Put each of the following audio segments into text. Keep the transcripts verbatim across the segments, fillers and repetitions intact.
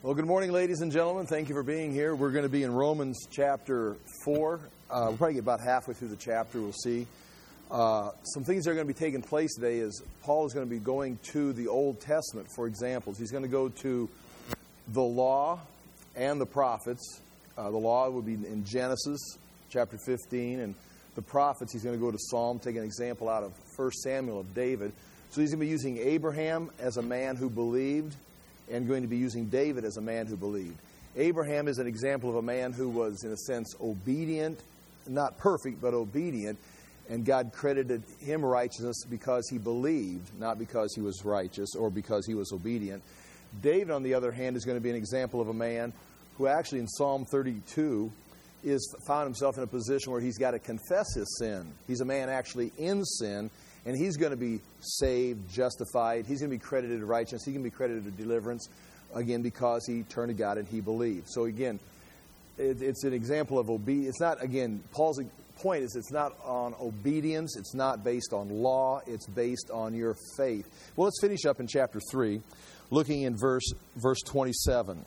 Well, good morning, ladies and gentlemen. Thank you for being here. We're going to be in Romans chapter four. Uh, we'll probably get about halfway through the chapter. We'll see. Uh, some things that are going to be taking place today is Paul is going to be going to the Old Testament for examples. He's going to go to the law and the prophets. Uh, the law would be in Genesis chapter fifteen, and the prophets, he's going to go to Psalm, take an example out of First Samuel of David. So he's going to be using Abraham as a man who believed, and going to be using David as a man who believed. Abraham is an example of a man who was, in a sense, obedient, not perfect, but obedient, and God credited him righteousness because he believed, not because he was righteous or because he was obedient. David, on the other hand, is going to be an example of a man who actually in Psalm thirty-two is found himself in a position where he's got to confess his sin. He's a man actually in sin, and he's going to be saved, justified. He's going to be credited to righteousness. He's going to be credited to deliverance, again, because he turned to God and he believed. So, again, it, it's an example of obedience. It's not, again, Paul's point is it's not on obedience. It's not based on law. It's based on your faith. Well, let's finish up in chapter three, looking in verse, verse twenty-seven.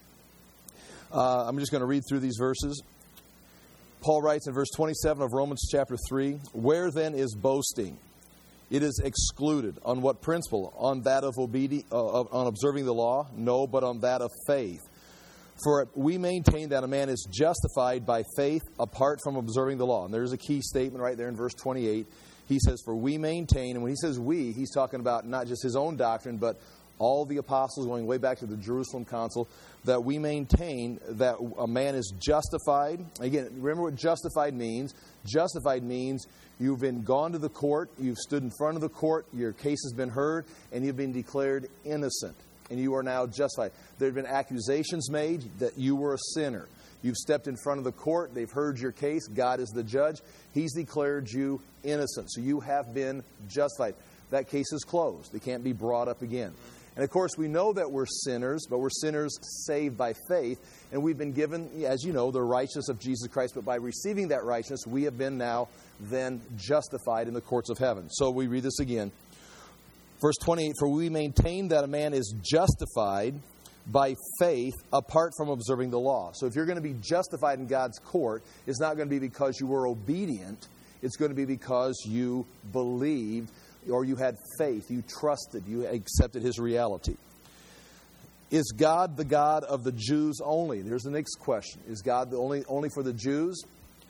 Uh, I'm just going to read through these verses. Paul writes in verse twenty-seven of Romans chapter three, "Where then is boasting? It is excluded. On what principle? On that of obedi- uh, on observing the law? No, but on that of faith. For we maintain that a man is justified by faith apart from observing the law." And there's a key statement right there in verse twenty-eight. He says, "For we maintain," and when he says we, he's talking about not just his own doctrine, but all the apostles going way back to the Jerusalem Council, that we maintain that a man is justified. Again, remember what justified means. Justified means you've been gone to the court, you've stood in front of the court, your case has been heard, and you've been declared innocent. And you are now justified. There have been accusations made that you were a sinner. You've stepped in front of the court, they've heard your case, God is the judge, He's declared you innocent. So you have been justified. That case is closed. It can't be brought up again. And of course, we know that we're sinners, but we're sinners saved by faith. And we've been given, as you know, the righteousness of Jesus Christ. But by receiving that righteousness, we have been now then justified in the courts of heaven. So we read this again. Verse twenty-eight, "For we maintain that a man is justified by faith apart from observing the law." So if you're going to be justified in God's court, it's not going to be because you were obedient. It's going to be because you believed, or you had faith, you trusted, you accepted His reality. Is God the God of the Jews only? There's the next question. Is God the only only for the Jews?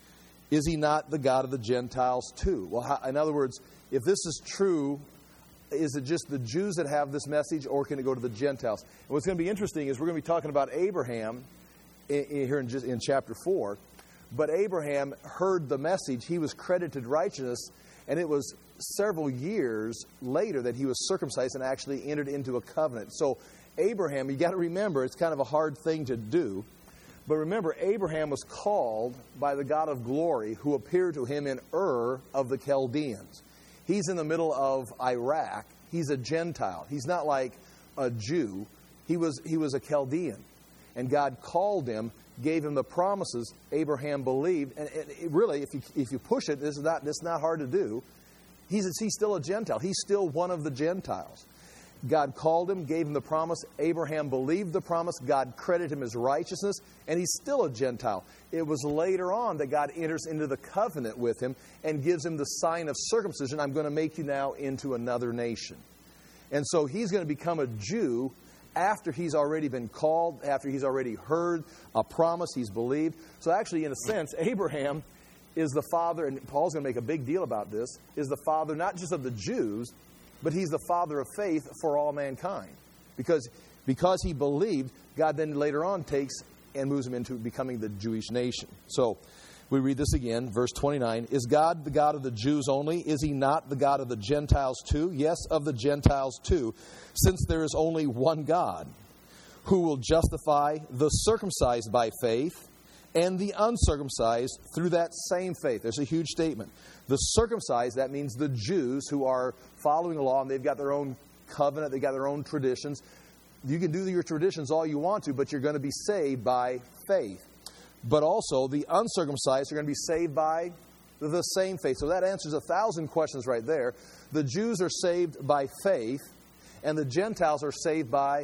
Is He not the God of the Gentiles too? Well, how, in other words, if this is true, is it just the Jews that have this message, or can it go to the Gentiles? And what's going to be interesting is we're going to be talking about Abraham in, in, here in, in chapter four. But Abraham heard the message. He was credited righteousness. And it was several years later that he was circumcised and actually entered into a covenant. So Abraham, you got to remember, it's kind of a hard thing to do. But remember, Abraham was called by the God of glory who appeared to him in Ur of the Chaldeans. He's in the middle of Iraq. He's a Gentile. He's not like a Jew. He was, he was a Chaldean. And God called him, gave him the promises. Abraham believed. And it, really, if you if you push it, this is not this is not hard to do. He's, he's still a Gentile. He's still one of the Gentiles. God called him, gave him the promise. Abraham believed the promise. God credited him as righteousness. And he's still a Gentile. It was later on that God enters into the covenant with him and gives him the sign of circumcision. I'm going to make you now into another nation. And so he's going to become a Jew after he's already been called, after he's already heard a promise, he's believed. So actually, in a sense, Abraham is the father, and Paul's going to make a big deal about this, is the father not just of the Jews, but he's the father of faith for all mankind. Because, because he believed, God then later on takes and moves him into becoming the Jewish nation. So we read this again, verse twenty-nine. "Is God the God of the Jews only? Is He not the God of the Gentiles too? Yes, of the Gentiles too, since there is only one God, who will justify the circumcised by faith and the uncircumcised through that same faith." There's a huge statement. The circumcised, that means the Jews who are following the law, and they've got their own covenant, they've got their own traditions. You can do your traditions all you want to, but you're going to be saved by faith. But also, the uncircumcised are going to be saved by the same faith. So that answers a thousand questions right there. The Jews are saved by faith, and the Gentiles are saved by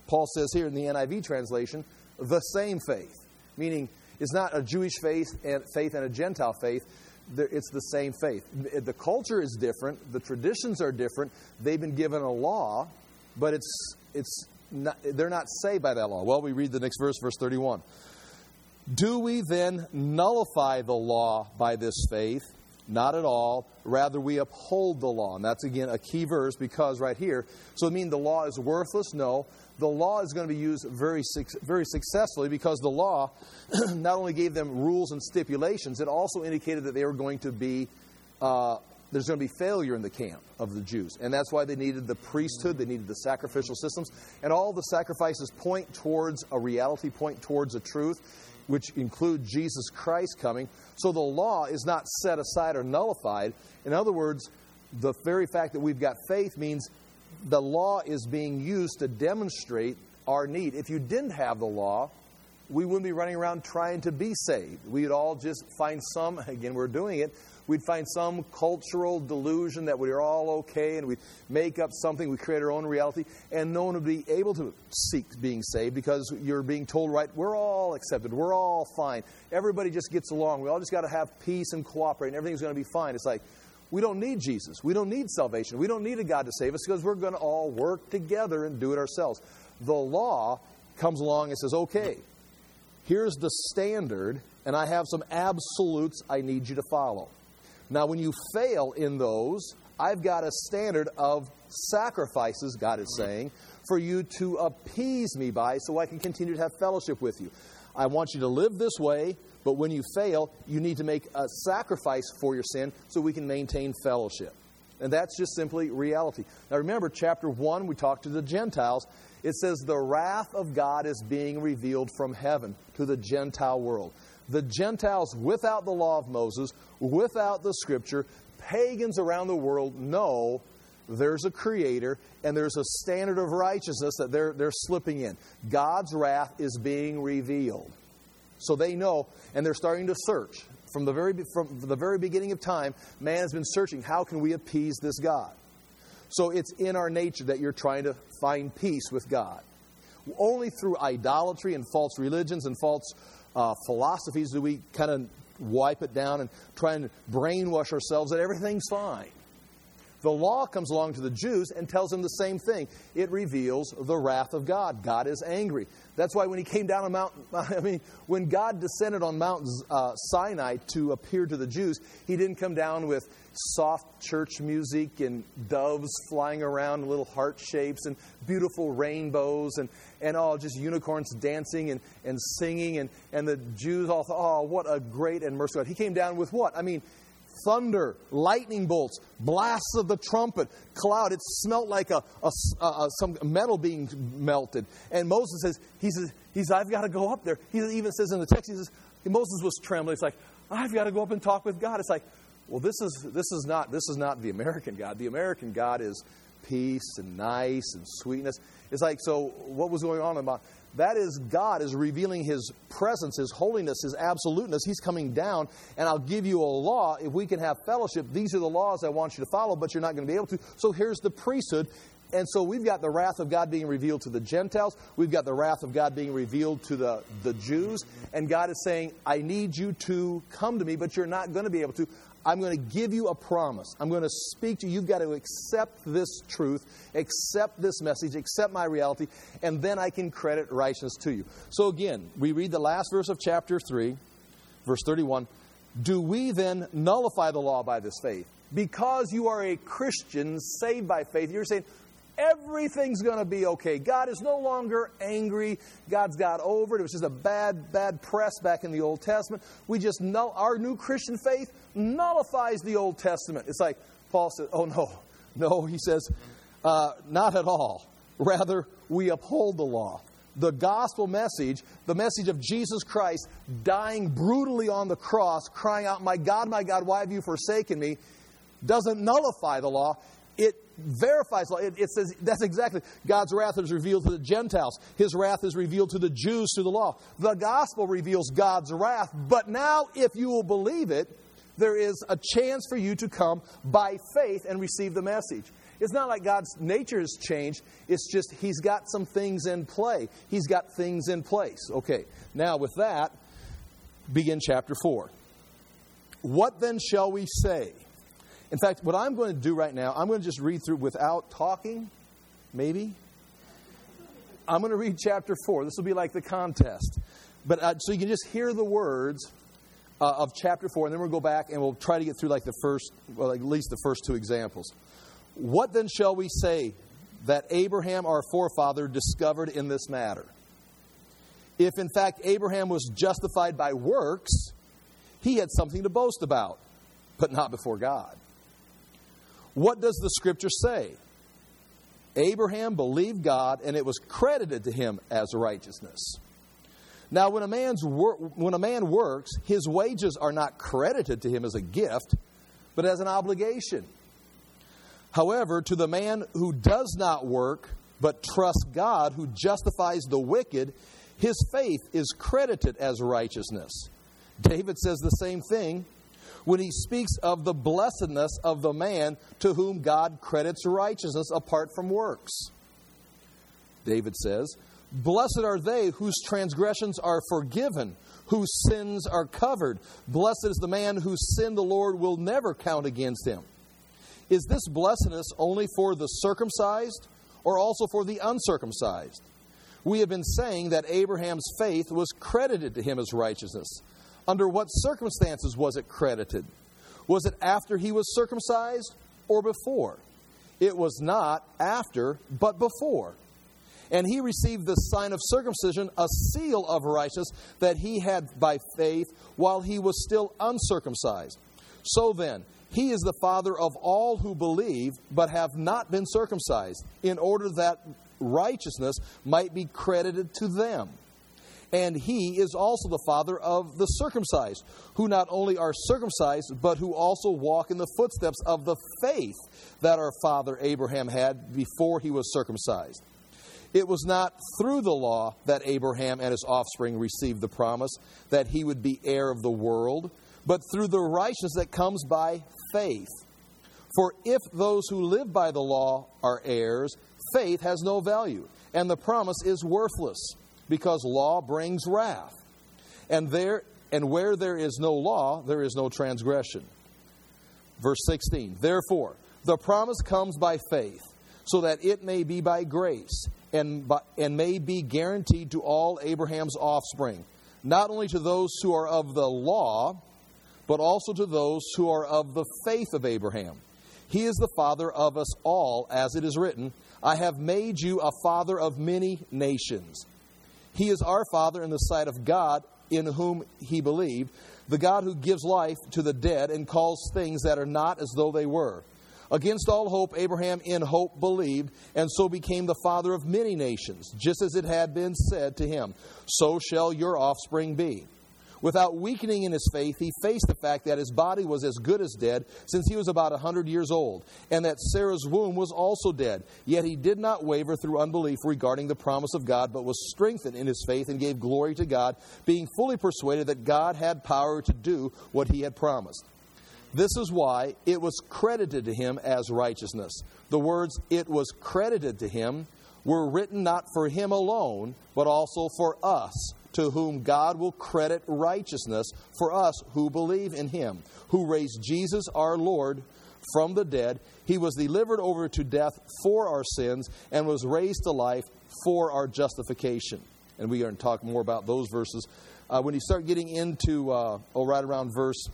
Paul says here in the N I V translation, the same faith. Meaning, it's not a Jewish faith and faith and a Gentile faith. It's the same faith. The culture is different. The traditions are different. They've been given a law, but it's it's not, they're not saved by that law. Well, we read the next verse, verse thirty-one. Do we then nullify the law by this faith? Not at all. Rather, we uphold the law. And that's, again, a key verse because right here, so it means the law is worthless? No. The law is going to be used very, very successfully because the law not only gave them rules and stipulations, it also indicated that they were going to be, uh, there's going to be failure in the camp of the Jews. And that's why they needed the priesthood, they needed the sacrificial systems, and all the sacrifices point towards a reality, point towards a truth, which include Jesus Christ coming. So the law is not set aside or nullified. In other words, the very fact that we've got faith means the law is being used to demonstrate our need. If you didn't have the law, we wouldn't be running around trying to be saved. We'd all just find some, again, we're doing it, we'd find some cultural delusion that we're all okay, and we'd make up something, we create our own reality, and no one would be able to seek being saved because you're being told, right, we're all accepted, we're all fine. Everybody just gets along. We all just got to have peace and cooperate, and everything's going to be fine. It's like, we don't need Jesus. We don't need salvation. We don't need a God to save us because we're going to all work together and do it ourselves. The law comes along and says, okay, here's the standard, and I have some absolutes I need you to follow. Now, when you fail in those, I've got a standard of sacrifices, God is saying, for you to appease me by so I can continue to have fellowship with you. I want you to live this way, but when you fail, you need to make a sacrifice for your sin so we can maintain fellowship. And that's just simply reality. Now remember, chapter one, we talked to the Gentiles. It says the wrath of God is being revealed from heaven to the Gentile world. The Gentiles without the law of Moses, without the Scripture, pagans around the world know there's a Creator and there's a standard of righteousness that they're, they're slipping in. God's wrath is being revealed. So they know, and they're starting to search. From the very from the very beginning of time, man has been searching, how can we appease this God? So it's in our nature that you're trying to find peace with God. Only through idolatry and false religions and false uh, philosophies do we kind of wipe it down and try and brainwash ourselves that everything's fine. The law comes along to the Jews and tells them the same thing. It reveals the wrath of God. God is angry. That's why when he came down on Mount, I mean, when God descended on Mount uh, Sinai to appear to the Jews, he didn't come down with soft church music and doves flying around in little heart shapes and beautiful rainbows and, and all just unicorns dancing and, and singing. And, and the Jews all thought, oh, what a great and merciful God. He came down with what? I mean, thunder, lightning bolts, blasts of the trumpet, cloud. It smelt like a, a, a some metal being melted. And Moses says, he says, he's, I've got to go up there. He even says in the text, he says, Moses was trembling. It's like, I've got to go up and talk with God. It's like, well, this is this is not this is not the American God. The American God is peace and nice and sweetness. It's like, so what was going on about? That is, God is revealing His presence, His holiness, His absoluteness. He's coming down, and I'll give you a law. If we can have fellowship, these are the laws I want you to follow, but you're not going to be able to. So here's the priesthood. And so we've got the wrath of God being revealed to the Gentiles. We've got the wrath of God being revealed to the, the Jews. And God is saying, I need you to come to me, but you're not going to be able to. I'm going to give you a promise. I'm going to speak to you. You've got to accept this truth, accept this message, accept my reality, and then I can credit righteousness to you. So again, we read the last verse of chapter three, verse thirty-one. Do we then nullify the law by this faith? Because you are a Christian saved by faith, you're saying, everything's going to be okay. God is no longer angry. God's got over it. It was just a bad, bad press back in the Old Testament. We just null, our new Christian faith nullifies the Old Testament. It's like Paul says, oh no, no, he says, uh, not at all. Rather, we uphold the law. The gospel message, the message of Jesus Christ dying brutally on the cross, crying out, my God, my God, why have you forsaken me, doesn't nullify the law. It verifies law. It, it says that's exactly God's wrath is revealed to the Gentiles. His wrath is revealed to the Jews through the law. The gospel reveals God's wrath. But now, if you will believe it, there is a chance for you to come by faith and receive the message. It's not like God's nature has changed. It's just He's got some things in play. He's got things in place. Okay, now with that, begin chapter four. What then shall we say? In fact, what I'm going to do right now, I'm going to just read through without talking, maybe. I'm going to read chapter four. This will be like the contest. But uh, so you can just hear the words uh, of chapter four, and then we'll go back and we'll try to get through like the first, well, at least the first two examples. What then shall we say that Abraham, our forefather, discovered in this matter? If in fact Abraham was justified by works, he had something to boast about, but not before God. What does the Scripture say? Abraham believed God, and it was credited to him as righteousness. Now, when a man's wor- when a man works, his wages are not credited to him as a gift, but as an obligation. However, to the man who does not work, but trusts God, who justifies the wicked, his faith is credited as righteousness. David says the same thing when he speaks of the blessedness of the man to whom God credits righteousness apart from works. David says, "Blessed are they whose transgressions are forgiven, whose sins are covered. Blessed is the man whose sin the Lord will never count against him." Is this blessedness only for the circumcised or also for the uncircumcised? We have been saying that Abraham's faith was credited to him as righteousness. Under what circumstances was it credited? Was it after he was circumcised or before? It was not after, but before. And he received the sign of circumcision, a seal of righteousness that he had by faith while he was still uncircumcised. So then, he is the father of all who believe, but have not been circumcised, in order that righteousness might be credited to them. And he is also the father of the circumcised, who not only are circumcised, but who also walk in the footsteps of the faith that our father Abraham had before he was circumcised. It was not through the law that Abraham and his offspring received the promise that he would be heir of the world, but through the righteousness that comes by faith. For if those who live by the law are heirs, faith has no value, and the promise is worthless, because law brings wrath. And there and where there is no law, there is no transgression. Verse sixteen, therefore, the promise comes by faith, so that it may be by grace, and, by, and may be guaranteed to all Abraham's offspring, not only to those who are of the law, but also to those who are of the faith of Abraham. He is the father of us all, as it is written, I have made you a father of many nations. He is our Father in the sight of God, in whom he believed, the God who gives life to the dead and calls things that are not as though they were. Against all hope, Abraham in hope believed, and so became the father of many nations, just as it had been said to him, so shall your offspring be. Without weakening in his faith, he faced the fact that his body was as good as dead, since he was about a hundred years old, and that Sarah's womb was also dead. Yet he did not waver through unbelief regarding the promise of God, but was strengthened in his faith and gave glory to God, being fully persuaded that God had power to do what he had promised. This is why it was credited to him as righteousness. The words, it was credited to him, were written not for him alone, but also for us, to whom God will credit righteousness, for us who believe in him, who raised Jesus our Lord from the dead. He was delivered over to death for our sins and was raised to life for our justification. And we are going to talk more about those verses. Uh, when you start getting into, uh, oh, right around verse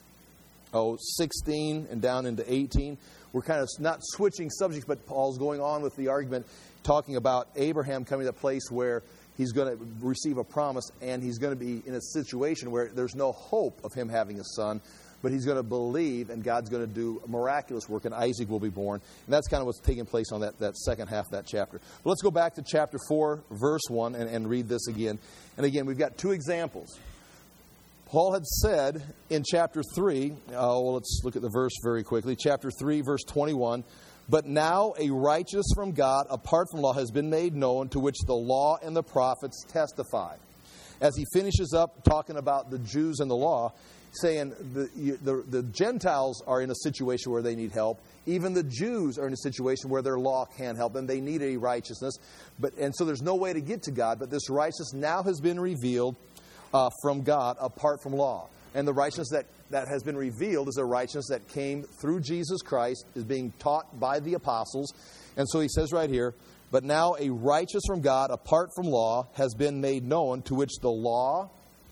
oh, sixteen and down into eighteen, we're kind of not switching subjects, but Paul's going on with the argument, talking about Abraham coming to a place where he's going to receive a promise, and he's going to be in a situation where there's no hope of him having a son, but he's going to believe, and God's going to do miraculous work, and Isaac will be born. And that's kind of what's taking place on that, that second half of that chapter. But let's go back to chapter four, verse one, and, and read this again. And again, we've got two examples. Paul had said in chapter three, oh, well, let's look at the verse very quickly. Chapter three, verse twenty-one, but now a righteousness from God apart from law has been made known, to which the law and the prophets testify. as he finishes up talking about the Jews and the law, saying the, the, the Gentiles are in a situation where they need help. Even the Jews are in a situation where their law can't help them. They need a righteousness. But and so there's no way to get to God. But this righteousness now has been revealed uh, from God apart from law. And the righteousness that, that has been revealed is a righteousness that came through Jesus Christ, is being taught by the apostles. And so he says right here, but now a righteousness from God apart from law has been made known, to which the law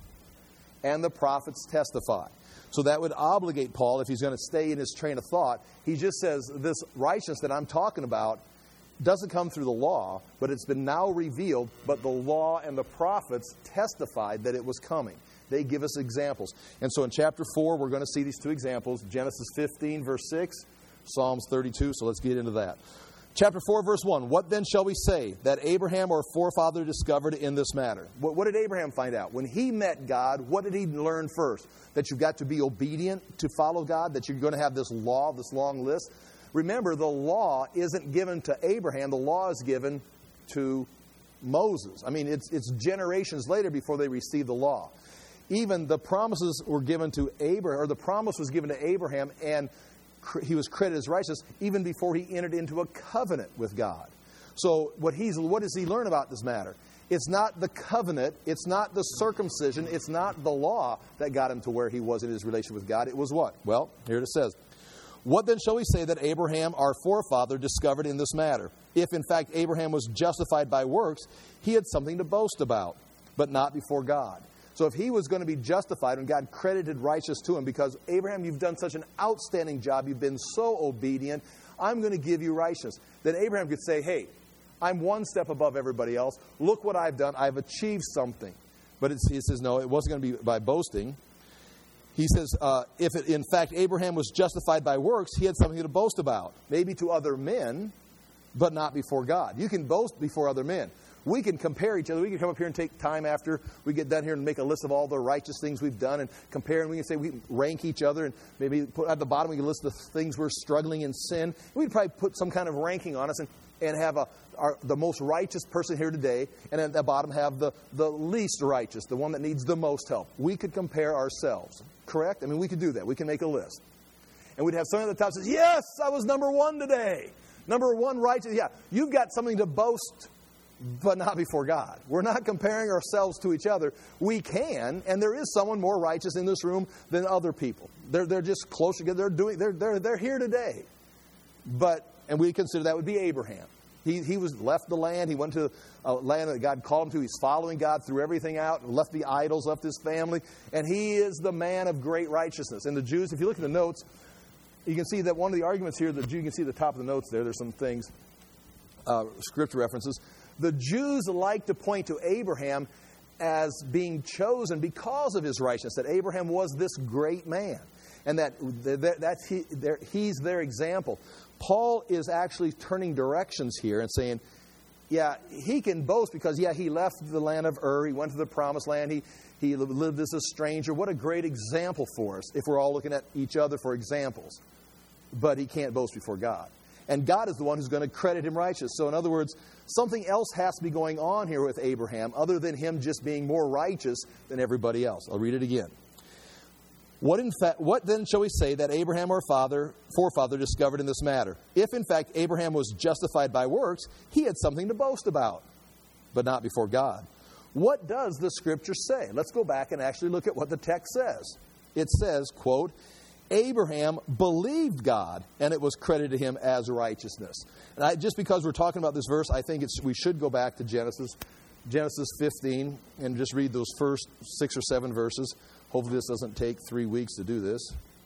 and the prophets testify. So that would obligate Paul, if he's going to stay in his train of thought. He just says this righteousness that I'm talking about doesn't come through the law, but it's been now revealed, but the law and the prophets testified that it was coming. They give us examples. And so in chapter four, we're going to see these two examples. Genesis fifteen, verse six, Psalms thirty-two. So let's get into that. Chapter four, verse one, what then shall we say that Abraham our forefather discovered in this matter? What, what did Abraham find out? When he met God, what did he learn first? That you've got to be obedient to follow God, that you're going to have this law, this long list. Remember, the law isn't given to Abraham. The law is given to Moses. I mean, it's, it's generations later before they receive the law. Even the promises were given to Abraham, or the promise was given to Abraham, and he was credited as righteous even before he entered into a covenant with God. So what he's what does he learn about this matter? It's not the covenant, it's not the circumcision, it's not the law that got him to where he was in his relation with God. It was what? Well, here it says. What then shall we say that Abraham, our forefather, discovered in this matter? If in fact Abraham was justified by works, he had something to boast about, but not before God. So if he was going to be justified and God credited righteous to him because, Abraham, you've done such an outstanding job, you've been so obedient, I'm going to give you righteousness. Then Abraham could say, hey, I'm one step above everybody else. Look what I've done. I've achieved something. But it's, he says, no, it wasn't going to be by boasting. He says, uh, if it, in fact Abraham was justified by works, he had something to boast about. Maybe to other men, but not before God. You can boast before other men. We can compare each other. We can come up here and take time after we get done here and make a list of all the righteous things we've done and compare. And we can say we rank each other. And maybe put at the bottom we can list the things we're struggling in sin. We'd probably put some kind of ranking on us and, and have a, our, the most righteous person here today. And at the bottom have the, the least righteous, the one that needs the most help. We could compare ourselves. Correct? I mean, we could do that. We can make a list. And we'd have someone at the top that says, yes, I was number one today. Number one righteous. Yeah, you've got something to boast, but not before God. We're not comparing ourselves to each other. We can, and there is someone more righteous in this room than other people. They're they're just closer together. They're doing they're they're they're here today. But and we consider that would be Abraham. He he was left the land. He went to a land that God called him to. He's following God, threw everything out, and left the idols, left his family, and he is the man of great righteousness. And the Jews, if you look at the notes, you can see that one of the arguments here, that you can see the top of the notes there. There's some things, uh, scripture references. The Jews like to point to Abraham as being chosen because of his righteousness, that Abraham was this great man, and that that's he, he's their example. Paul is actually turning directions here and saying, yeah, he can boast because, yeah, he left the land of Ur, he went to the promised land, he, he lived as a stranger. What a great example for us if we're all looking at each other for examples. But he can't boast before God. And God is the one who's going to credit him righteous. So in other words, something else has to be going on here with Abraham other than him just being more righteous than everybody else. I'll read it again. What in fact, what then shall we say that Abraham our father, forefather discovered in this matter? If in fact Abraham was justified by works, he had something to boast about, but not before God. What does the Scripture say? Let's go back and actually look at what the text says. It says, quote, Abraham believed God, and it was credited to him as righteousness. And I, just because we're talking about this verse, I think it's, we should go back to Genesis, Genesis fifteen, and just read those first six or seven verses. Hopefully this doesn't take three weeks to do this.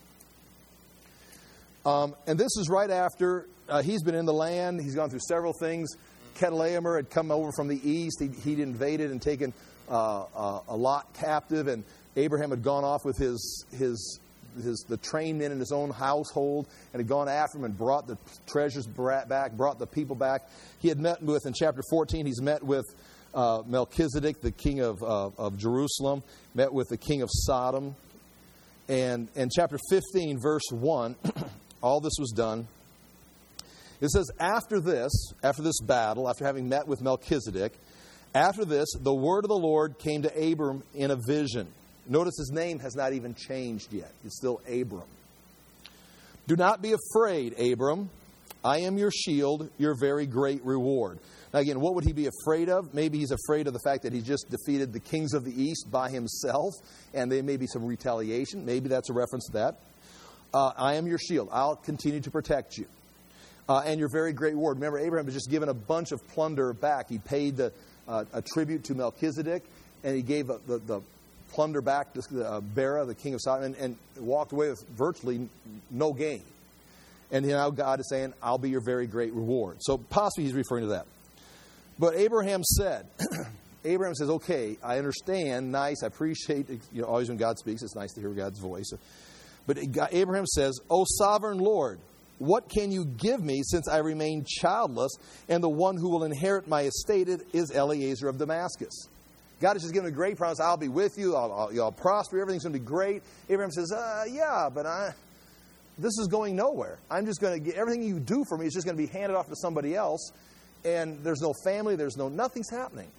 Um, and this is right after uh, he's been in the land. He's gone through several things. Chedorlaomer had come over from the east. He, he'd invaded and taken uh, uh, a Lot captive, and Abraham had gone off with his his His, the trained men in his own household and had gone after him and brought the treasures back, brought the people back. He had met with, in chapter fourteen, he's met with uh, Melchizedek, the king of, uh, of Jerusalem, met with the king of Sodom. And in chapter fifteen, verse one, all this was done. It says, after this, after this battle, after having met with Melchizedek, After this, the word of the Lord came to Abram in a vision. Notice his name has not even changed yet. It's still Abram. Do not be afraid, Abram. I am your shield, your very great reward. Now again, what would he be afraid of? Maybe he's afraid of the fact that he just defeated the kings of the east by himself, and there may be some retaliation. Maybe that's a reference to that. Uh, I am your shield. I'll continue to protect you. Uh, and your very great reward. Remember, Abraham was just given a bunch of plunder back. He paid the, uh, a tribute to Melchizedek, and he gave a, the, the plunder back to uh, Bera, the king of Sodom, and, and walked away with virtually no gain. And now God is saying, I'll be your very great reward. So possibly he's referring to that. But Abraham said, Abraham says, okay, I understand, nice, I appreciate, you know, always when God speaks, it's nice to hear God's voice. But Abraham says, O sovereign Lord, what can you give me since I remain childless, and the one who will inherit my estate is Eliezer of Damascus? God has just given a great promise. I'll be with you. I'll, I'll, I'll prosper. Everything's going to be great. Abraham says, uh, yeah, but I, this is going nowhere. I'm just going to get everything you do for me is just going to be handed off to somebody else. And there's no family. There's no, nothing's happening.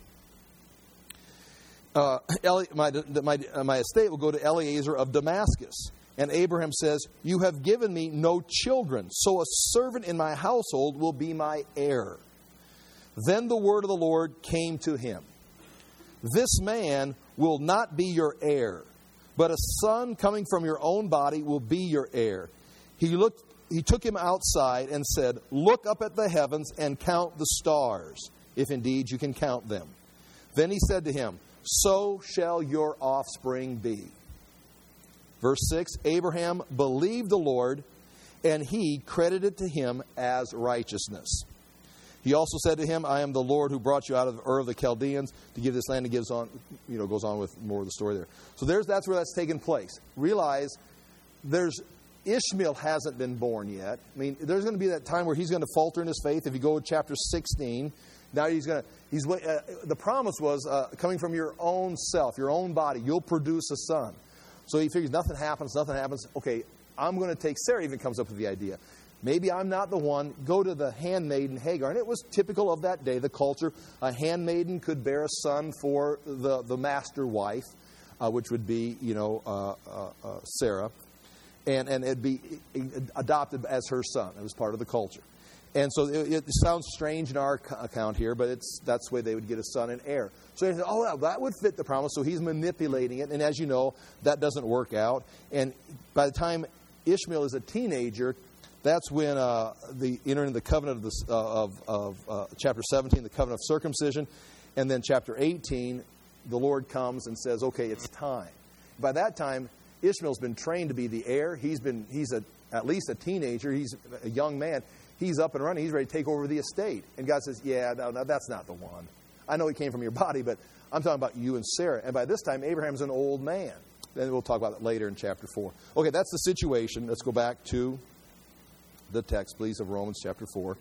Uh, Eli, my, my, my estate will go to Eliezer of Damascus. And Abraham says, you have given me no children, so a servant in my household will be my heir. Then the word of the Lord came to him. This man will not be your heir, but a son coming from your own body will be your heir. He looked, he took him outside and said, look up at the heavens and count the stars, if indeed you can count them. Then he said to him, so shall your offspring be. Verse six, Abraham believed the Lord, and he credited to him as righteousness. He also said to him, I am the Lord who brought you out of Ur of the Chaldeans to give this land. And gives on, you know, goes on with more of the story there. So there's that's where that's taken place. Realize there's Ishmael hasn't been born yet. I mean, there's going to be that time where he's going to falter in his faith. If you go to chapter sixteen, now he's going to, he's uh, the promise was uh, coming from your own self, your own body, you'll produce a son. So he figures nothing happens, nothing happens. Okay, I'm going to take, Sarah even comes up with the idea. Maybe I'm not the one. Go to the handmaiden Hagar. And it was typical of that day, the culture. A handmaiden could bear a son for the, the master wife, uh, which would be, you know, uh, uh, uh, Sarah. And, and it'd be adopted as her son. It was part of the culture. And so it, it sounds strange in our account here, but it's that's the way they would get a son and heir. So he said, oh, well, that would fit the promise. So he's manipulating it. And as you know, that doesn't work out. And by the time Ishmael is a teenager, that's when uh, the entering the covenant of, the, uh, of, of uh, chapter seventeen, the covenant of circumcision. And then chapter eighteen, the Lord comes and says, okay, it's time. By that time, Ishmael's been trained to be the heir. He's been he's a, at least a teenager. He's a young man. He's up and running. He's ready to take over the estate. And God says, yeah, no, no, that's not the one. I know he came from your body, but I'm talking about you and Sarah. And by this time, Abraham's an old man. Then we'll talk about that later in chapter four. Okay, that's the situation. Let's go back to the text, please, of Romans chapter four.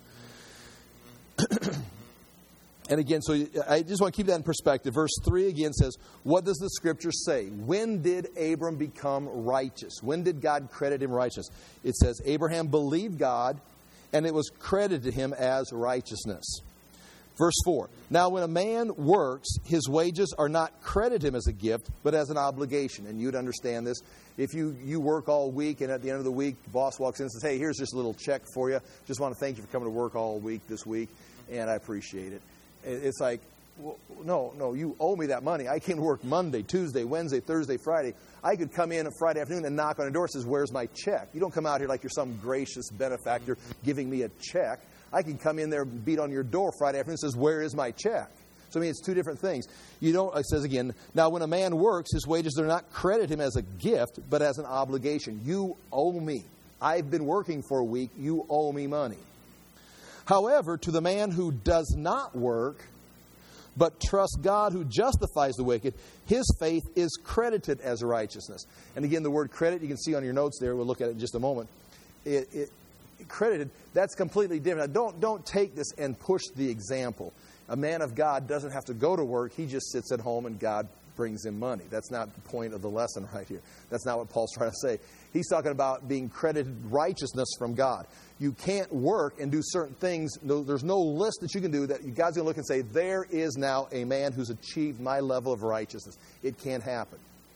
And again, so I just want to keep that in perspective. Verse three again says, what does the Scripture say? When did Abram become righteous? When did God credit him righteous? It says, Abraham believed God, and it was credited to him as righteousness. Verse four, now when a man works, his wages are not credited him as a gift, but as an obligation. And you'd understand this. If you, you work all week, and at the end of the week, the boss walks in and says, hey, here's just a little check for you. Just want to thank you for coming to work all week this week, and I appreciate it. It's like, well, no, no, you owe me that money. I came to work Monday, Tuesday, Wednesday, Thursday, Friday. I could come in on Friday afternoon and knock on a door and says, where's my check? You don't come out here like you're some gracious benefactor giving me a check. I can come in there and beat on your door Friday afternoon and says, where is my check? So, I mean, it's two different things. You don't, it says again, now when a man works, his wages do not credit him as a gift, but as an obligation. You owe me. I've been working for a week. You owe me money. However, to the man who does not work, but trusts God who justifies the wicked, his faith is credited as righteousness. And again, the word credit, you can see on your notes there. We'll look at it in just a moment. It, it, credited, that's completely different. Now, don't, don't take this and push the example. A man of God doesn't have to go to work. He just sits at home and God brings in money. That's not the point of the lesson right here. That's not what Paul's trying to say. He's talking about being credited righteousness from God. You can't work and do certain things. No, there's no list that you can do that God's going to look and say, there is now a man who's achieved my level of righteousness. It can't happen.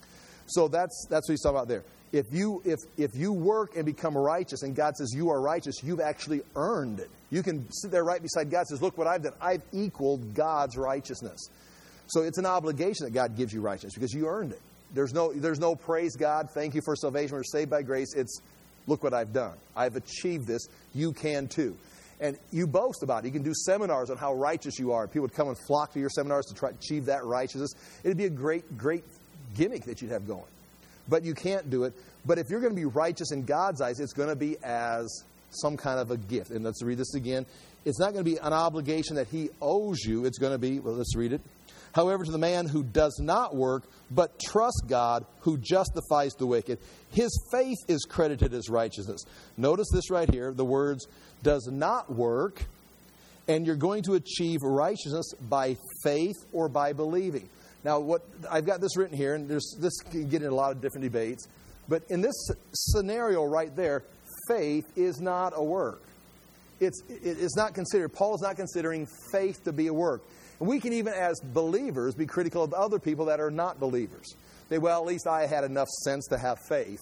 So that's that's what he's talking about there. If you if if you work and become righteous and God says you are righteous, you've actually earned it. You can sit there right beside God and says, look what I've done. I've equaled God's righteousness. So it's an obligation that God gives you righteousness because you earned it. There's no there's no praise God, thank you for salvation, we're saved by grace. It's look what I've done. I've achieved this. You can too. And you boast about it. You can do seminars on how righteous you are. People would come and flock to your seminars to try to achieve that righteousness. It'd be a great, great gimmick that you'd have going. But you can't do it. But if you're going to be righteous in God's eyes, it's going to be as some kind of a gift. And let's read this again. It's not going to be an obligation that he owes you. It's going to be, well, let's read it. However, to the man who does not work, but trusts God, who justifies the wicked, his faith is credited as righteousness. Notice this right here, the words, does not work, and you're going to achieve righteousness by faith or by believing. Now, what I've got this written here, and there's this can get into a lot of different debates, but in this scenario right there, faith is not a work. It's it's not considered, Paul is not considering faith to be a work. And we can even, as believers, be critical of other people that are not believers. They, well, at least I had enough sense to have faith.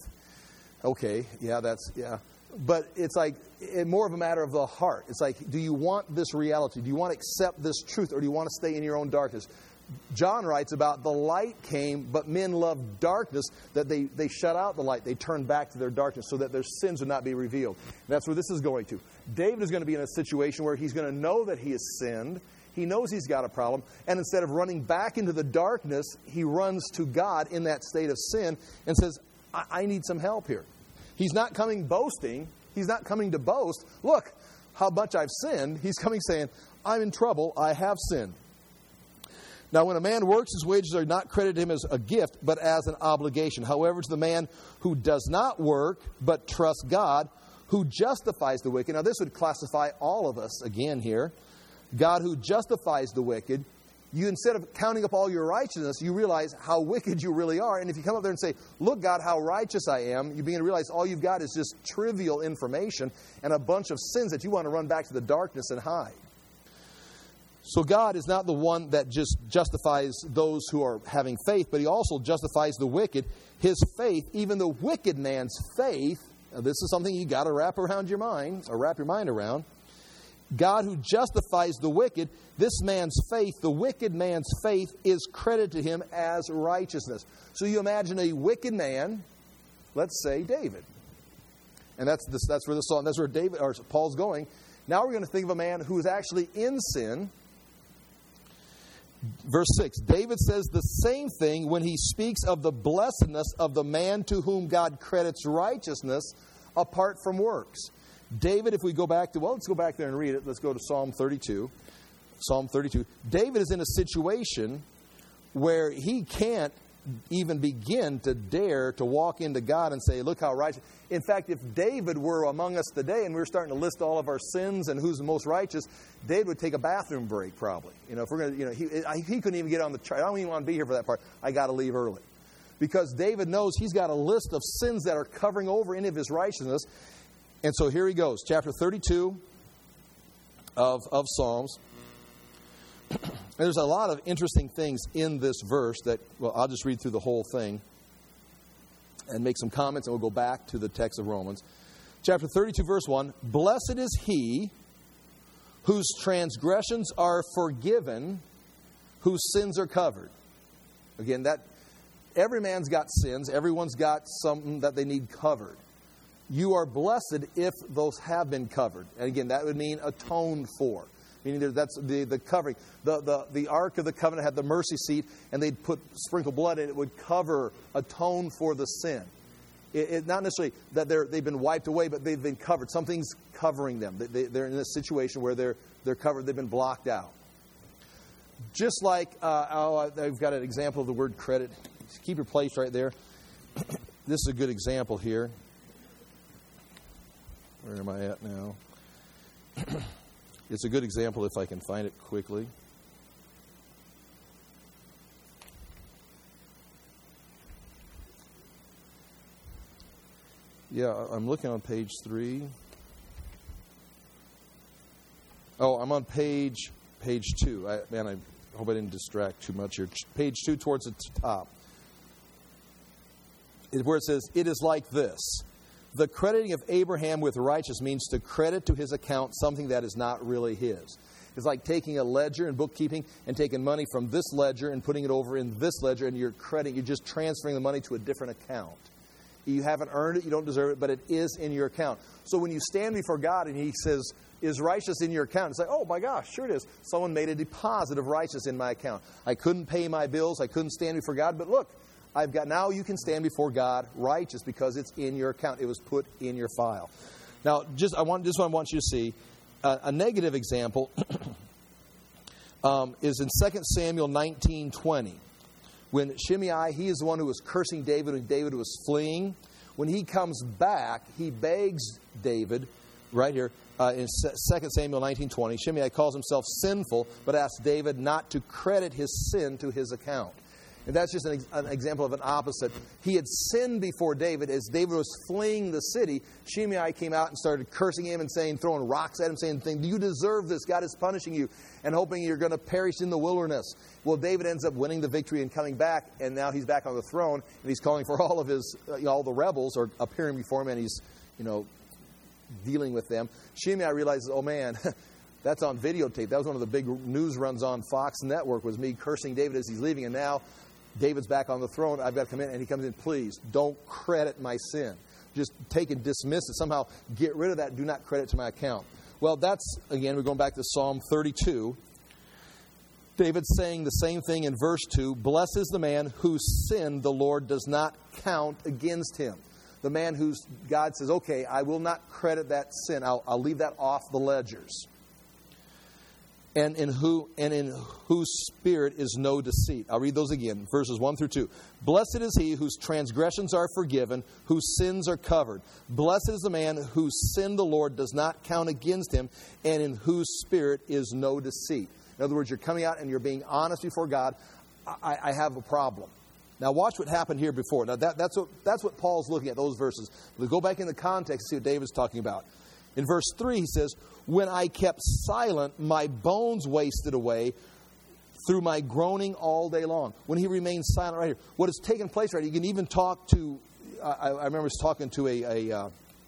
Okay, yeah, that's, yeah. But it's like it, more of a matter of the heart. It's like, do you want this reality? Do you want to accept this truth, or do you want to stay in your own darkness? John writes about the light came, but men loved darkness, that they, they shut out the light. They turned back to their darkness so that their sins would not be revealed. And that's where this is going to. David is going to be in a situation where he's going to know that he has sinned. He knows he's got a problem. And instead of running back into the darkness, he runs to God in that state of sin and says, I, I need some help here. He's not coming boasting. He's not coming to boast. Look how much I've sinned. He's coming saying, I'm in trouble. I have sinned. Now, when a man works, his wages are not credited to him as a gift, but as an obligation. However, to the man who does not work, but trusts God, who justifies the wicked. Now, this would classify all of us again here. God who justifies the wicked. You, instead of counting up all your righteousness, you realize how wicked you really are. And if you come up there and say, look, God, how righteous I am, you begin to realize all you've got is just trivial information and a bunch of sins that you want to run back to the darkness and hide. So God is not the one that just justifies those who are having faith, but he also justifies the wicked. His faith, even the wicked man's faith, now this is something you got to wrap around your mind, or wrap your mind around. God who justifies the wicked, this man's faith, the wicked man's faith, is credited to him as righteousness. So you imagine a wicked man, let's say David. And that's this, that's where the song, that's where David or Paul's going. Now we're going to think of a man who is actually in sin. Verse six, David says the same thing when he speaks of the blessedness of the man to whom God credits righteousness apart from works. David, if we go back to, well, let's go back there and read it. Let's go to Psalm thirty-two. Psalm thirty-two. David is in a situation where he can't even begin to dare to walk into God and say, look how righteous. In fact, if David were among us today and we were starting to list all of our sins and who's the most righteous, David would take a bathroom break probably. You know, if we're going to, you know, he, he couldn't even get on the chart. I don't even want to be here for that part. I got to leave early. Because David knows he's got a list of sins that are covering over any of his righteousness. And so here he goes, chapter thirty-two of, of Psalms. There's a lot of interesting things in this verse that, well, I'll just read through the whole thing and make some comments, and we'll go back to the text of Romans. Chapter thirty-two, verse one, blessed is he whose transgressions are forgiven, whose sins are covered. Again, that every man's got sins. Everyone's got something that they need covered. You are blessed if those have been covered. And again, that would mean atoned for. Meaning that's the, the covering. The, the, the Ark of the Covenant had the mercy seat, and they'd put sprinkle blood in it. It would cover, atone for the sin. It, it, not necessarily that they're, they've been wiped away, but they've been covered. Something's covering them. They, they, they're in a situation where they're, they're covered. They've been blocked out. Just like, uh, oh, I've got an example of the word credit. Keep your place right there. This is a good example here. Where am I at now? It's a good example if I can find it quickly. yeah, I'm looking on page three. Oh, I'm on page page two. I, man, I hope I didn't distract too much here. Page two towards the top. It, where it says, it is like this. The crediting of Abraham with righteous means to credit to his account something that is not really his. It's like taking a ledger in bookkeeping and taking money from this ledger and putting it over in this ledger, and you're crediting, you're just transferring the money to a different account. You haven't earned it, you don't deserve it, but it is in your account. So when you stand before God and He says, is righteous in your account? It's like, oh my gosh, sure it is. Someone made a deposit of righteous in my account. I couldn't pay my bills, I couldn't stand before God, but look, I've got, now you can stand before God righteous because it's in your account. It was put in your file. Now, just I want this one I want you to see. Uh, a negative example um, is in Second Samuel nineteen twenty. When Shimei, he is the one who was cursing David when David was fleeing. When he comes back, he begs David, right here, uh, in Second Samuel nineteen twenty, Shimei calls himself sinful, but asks David not to credit his sin to his account. And that's just an, an example of an opposite. He had sinned before David. As David was fleeing the city, Shimei came out and started cursing him and saying, throwing rocks at him, saying, you deserve this. God is punishing you, and hoping you're going to perish in the wilderness. Well, David ends up winning the victory and coming back, and now he's back on the throne, and he's calling for all of his, uh, you know, all the rebels are appearing before him, and he's, you know, dealing with them. Shimei realizes, oh man, that's on videotape. That was one of the big news runs on Fox Network, was me cursing David as he's leaving, and now David's back on the throne. I've got to come in. And he comes in, please, don't credit my sin. Just take and dismiss it. Somehow get rid of that. Do not credit to my account. Well, that's, again, we're going back to Psalm thirty-two. David's saying the same thing in verse two. Blessed is the man whose sin the Lord does not count against him. The man whose God says, okay, I will not credit that sin. I'll, I'll leave that off the ledgers. And in who and in whose spirit is no deceit. I'll read those again, verses one through two. Blessed is he whose transgressions are forgiven, whose sins are covered. Blessed is the man whose sin the Lord does not count against him, and in whose spirit is no deceit. In other words, you're coming out and you're being honest before God. I, I have a problem. Now watch what happened here before. Now that, that's what that's what Paul's looking at, those verses. We'll go back in the context and see what David's talking about. In verse three, he says, when I kept silent, my bones wasted away through my groaning all day long. When he remained silent right here. What has taken place right here, you can even talk to, I, I remember talking to a, a, a,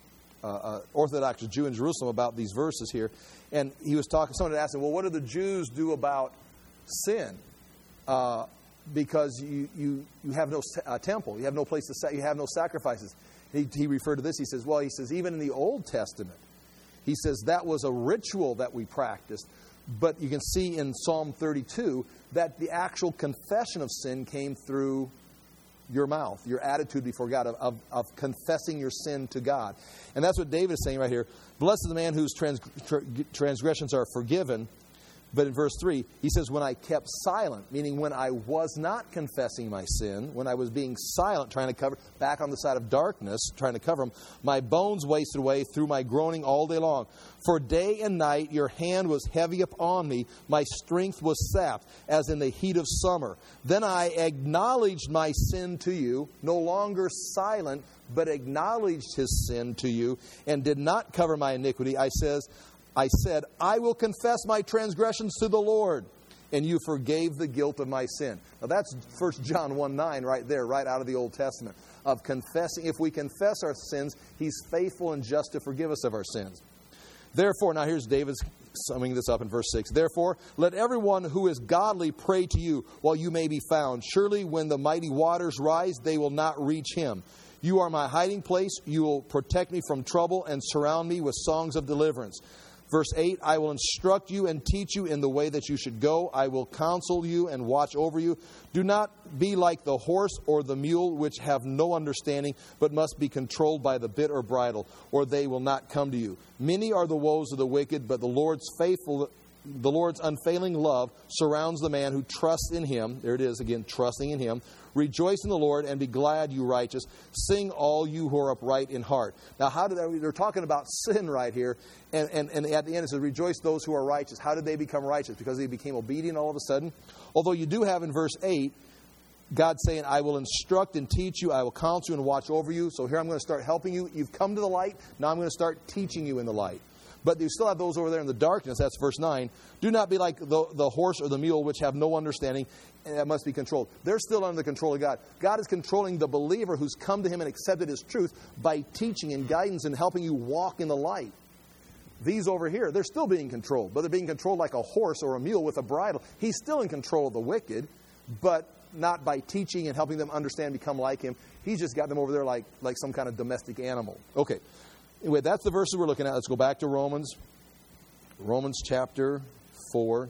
a Orthodox Jew in Jerusalem about these verses here. And he was talking, someone had asked him, well, what do the Jews do about sin? Uh, because you, you, you have no uh, temple, you have no place to, sa- you have no sacrifices. He, he referred to this, he says, well, he says, even in the Old Testament, he says that was a ritual that we practiced. But you can see in Psalm thirty-two that the actual confession of sin came through your mouth, your attitude before God, of, of, of confessing your sin to God. And that's what David is saying right here. Blessed is the man whose trans, transgressions are forgiven. But in verse three, he says, when I kept silent, meaning when I was not confessing my sin, when I was being silent, trying to cover, back on the side of darkness, trying to cover them, my bones wasted away through my groaning all day long. For day and night your hand was heavy upon me, my strength was sapped, as in the heat of summer. Then I acknowledged my sin to you, no longer silent, but acknowledged his sin to you, and did not cover my iniquity. I says, I said, I will confess my transgressions to the Lord, and you forgave the guilt of my sin. Now that's First John one nine right there, right out of the Old Testament, of confessing. If we confess our sins, He's faithful and just to forgive us of our sins. Therefore, now here's David's summing this up in verse six. Therefore, let everyone who is godly pray to you while you may be found. Surely when the mighty waters rise, they will not reach him. You are my hiding place. You will protect me from trouble and surround me with songs of deliverance. Verse eight, I will instruct you and teach you in the way that you should go. I will counsel you and watch over you. Do not be like the horse or the mule, which have no understanding, but must be controlled by the bit or bridle, or they will not come to you. Many are the woes of the wicked, but the Lord's faithful, the Lord's unfailing love surrounds the man who trusts in Him. There it is again, trusting in Him. Rejoice in the Lord and be glad, you righteous. Sing, all you who are upright in heart. Now, how did they, they're talking about sin right here, and, and, and at the end it says, rejoice those who are righteous. How did they become righteous? Because they became obedient all of a sudden? Although you do have in verse eight, God's saying, I will instruct and teach you. I will counsel you and watch over you. So here I'm going to start helping you. You've come to the light. Now I'm going to start teaching you in the light. But you still have those over there in the darkness. That's verse nine. Do not be like the, the horse or the mule, which have no understanding, and that must be controlled. They're still under the control of God. God is controlling the believer who's come to Him and accepted His truth by teaching and guidance and helping you walk in the light. These over here, they're still being controlled, but they're being controlled like a horse or a mule with a bridle. He's still in control of the wicked, but not by teaching and helping them understand, become like Him. He's just got them over there like, like some kind of domestic animal. Okay. Anyway, that's the verses we're looking at. Let's go back to Romans. Romans chapter four.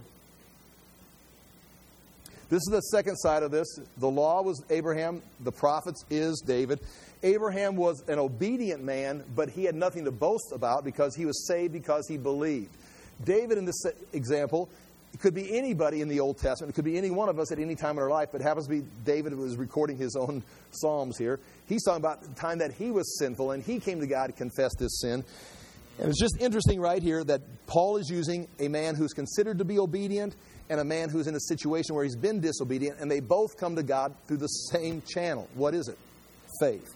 This is the second side of this. The law was Abraham. The prophets is David. Abraham was an obedient man, but he had nothing to boast about because he was saved because he believed. David, in this example, it could be anybody in the Old Testament. It could be any one of us at any time in our life, but it happens to be David who was recording his own Psalms here. He's talking about the time that he was sinful, and he came to God and confessed his sin. And it's just interesting right here that Paul is using a man who's considered to be obedient and a man who's in a situation where he's been disobedient, and they both come to God through the same channel. What is it? Faith.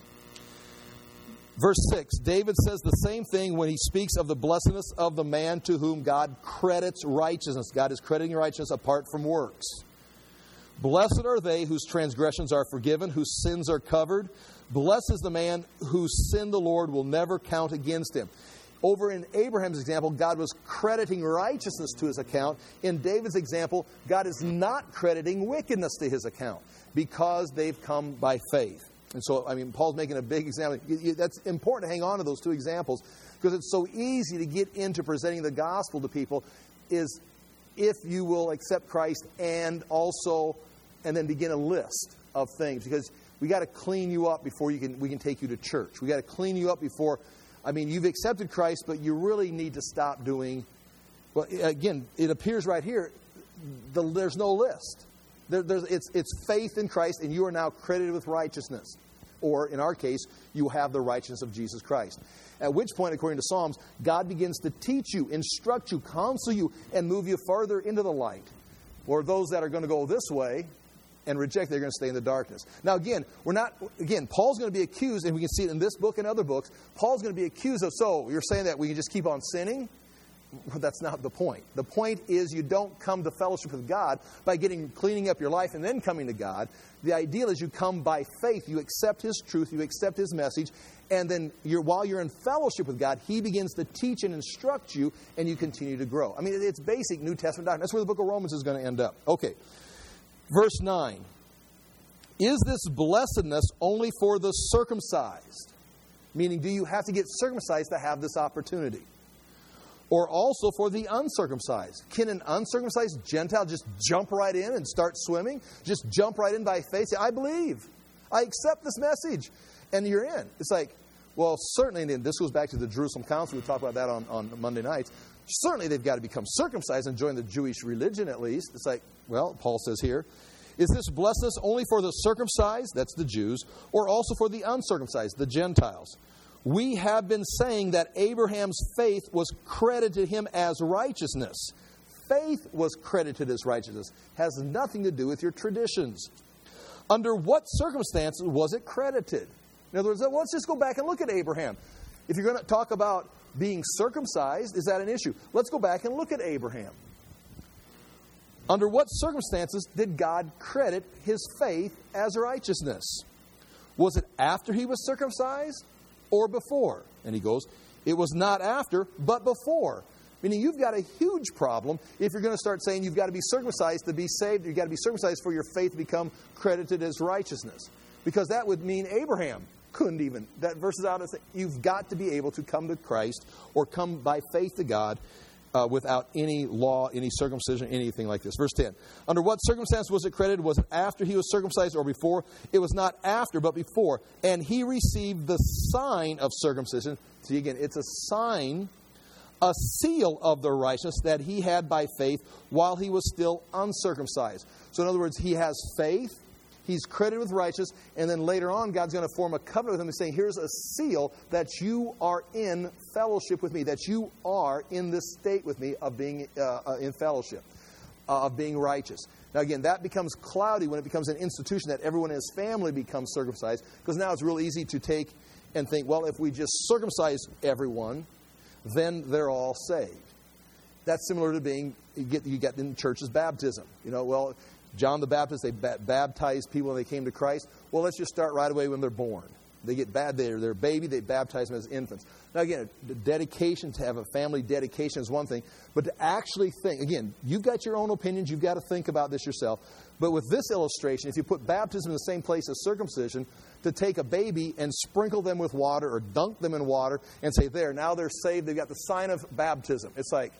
Verse six, David says the same thing when he speaks of the blessedness of the man to whom God credits righteousness. God is crediting righteousness apart from works. Blessed are they whose transgressions are forgiven, whose sins are covered. Blessed is the man whose sin the Lord will never count against him. Over in Abraham's example, God was crediting righteousness to his account. In David's example, God is not crediting wickedness to his account because they've come by faith. And so, I mean, Paul's making a big example. That's important to hang on to those two examples because it's so easy to get into presenting the gospel to people is if you will accept Christ and also, and then begin a list of things because we got to clean you up before you can we can take you to church. We got to clean you up before, I mean, you've accepted Christ, but you really need to stop doing, well, again, it appears right here, the, there's no list. There, there's, it's, it's faith in Christ, and you are now credited with righteousness. Or, in our case, you have the righteousness of Jesus Christ. At which point, according to Psalms, God begins to teach you, instruct you, counsel you, and move you further into the light. Or those that are going to go this way and reject, they're going to stay in the darkness. Now, again, we're not, again, Paul's going to be accused, and we can see it in this book and other books, Paul's going to be accused of, so, you're saying that we can just keep on sinning? Well, that's not the point. The point is you don't come to fellowship with God by getting cleaning up your life and then coming to God. The ideal is you come by faith. You accept His truth. You accept His message. And then you're, while you're in fellowship with God, He begins to teach and instruct you, and you continue to grow. I mean, it's basic New Testament doctrine. That's where the book of Romans is going to end up. Okay. Verse nine. Is this blessedness only for the circumcised? Meaning, do you have to get circumcised to have this opportunity? Or also for the uncircumcised? Can an uncircumcised Gentile just jump right in and start swimming? Just jump right in by faith? Say, I believe. I accept this message. And you're in. It's like, well, certainly, and this goes back to the Jerusalem Council. We talk about that on, on Monday nights. Certainly they've got to become circumcised and join the Jewish religion at least. It's like, well, Paul says here, is this blessedness only for the circumcised, that's the Jews, or also for the uncircumcised, the Gentiles? We have been saying that Abraham's faith was credited to him as righteousness. Faith was credited as righteousness. Has nothing to do with your traditions. Under what circumstances was it credited? In other words, let's just go back and look at Abraham. If you're going to talk about being circumcised, is that an issue? Let's go back and look at Abraham. Under what circumstances did God credit his faith as righteousness? Was it after he was circumcised? Or before? And he goes, it was not after, but before. Meaning you've got a huge problem if you're going to start saying you've got to be circumcised to be saved. You've got to be circumcised for your faith to become credited as righteousness. Because that would mean Abraham couldn't even. That verse is out of saying you've got to be able to come to Christ or come by faith to God uh, without any law, any circumcision, anything like this. Verse ten. Under what circumstance was it credited? Was it after he was circumcised or before? It was not after, but before. And he received the sign of circumcision. See, again, it's a sign, a seal of the righteousness that he had by faith while he was still uncircumcised. So in other words, he has faith. He's credited with righteousness, and then later on, God's going to form a covenant with him and say, here's a seal that you are in fellowship with me, that you are in this state with me of being uh, uh, in fellowship, uh, of being righteous. Now again, that becomes cloudy when it becomes an institution that everyone in his family becomes circumcised, because now it's real easy to take and think, well, if we just circumcise everyone, then they're all saved. That's similar to being, you get, you get in church's baptism. You know, well, John the Baptist, they ba- baptized people when they came to Christ. Well, let's just start right away when they're born. They get bad, they're, they're a baby, they baptize them as infants. Now again, the dedication, to have a family dedication is one thing, but to actually think, again, you've got your own opinions, you've got to think about this yourself. But with this illustration, if you put baptism in the same place as circumcision, to take a baby and sprinkle them with water or dunk them in water and say, there, now they're saved, they've got the sign of baptism. It's like,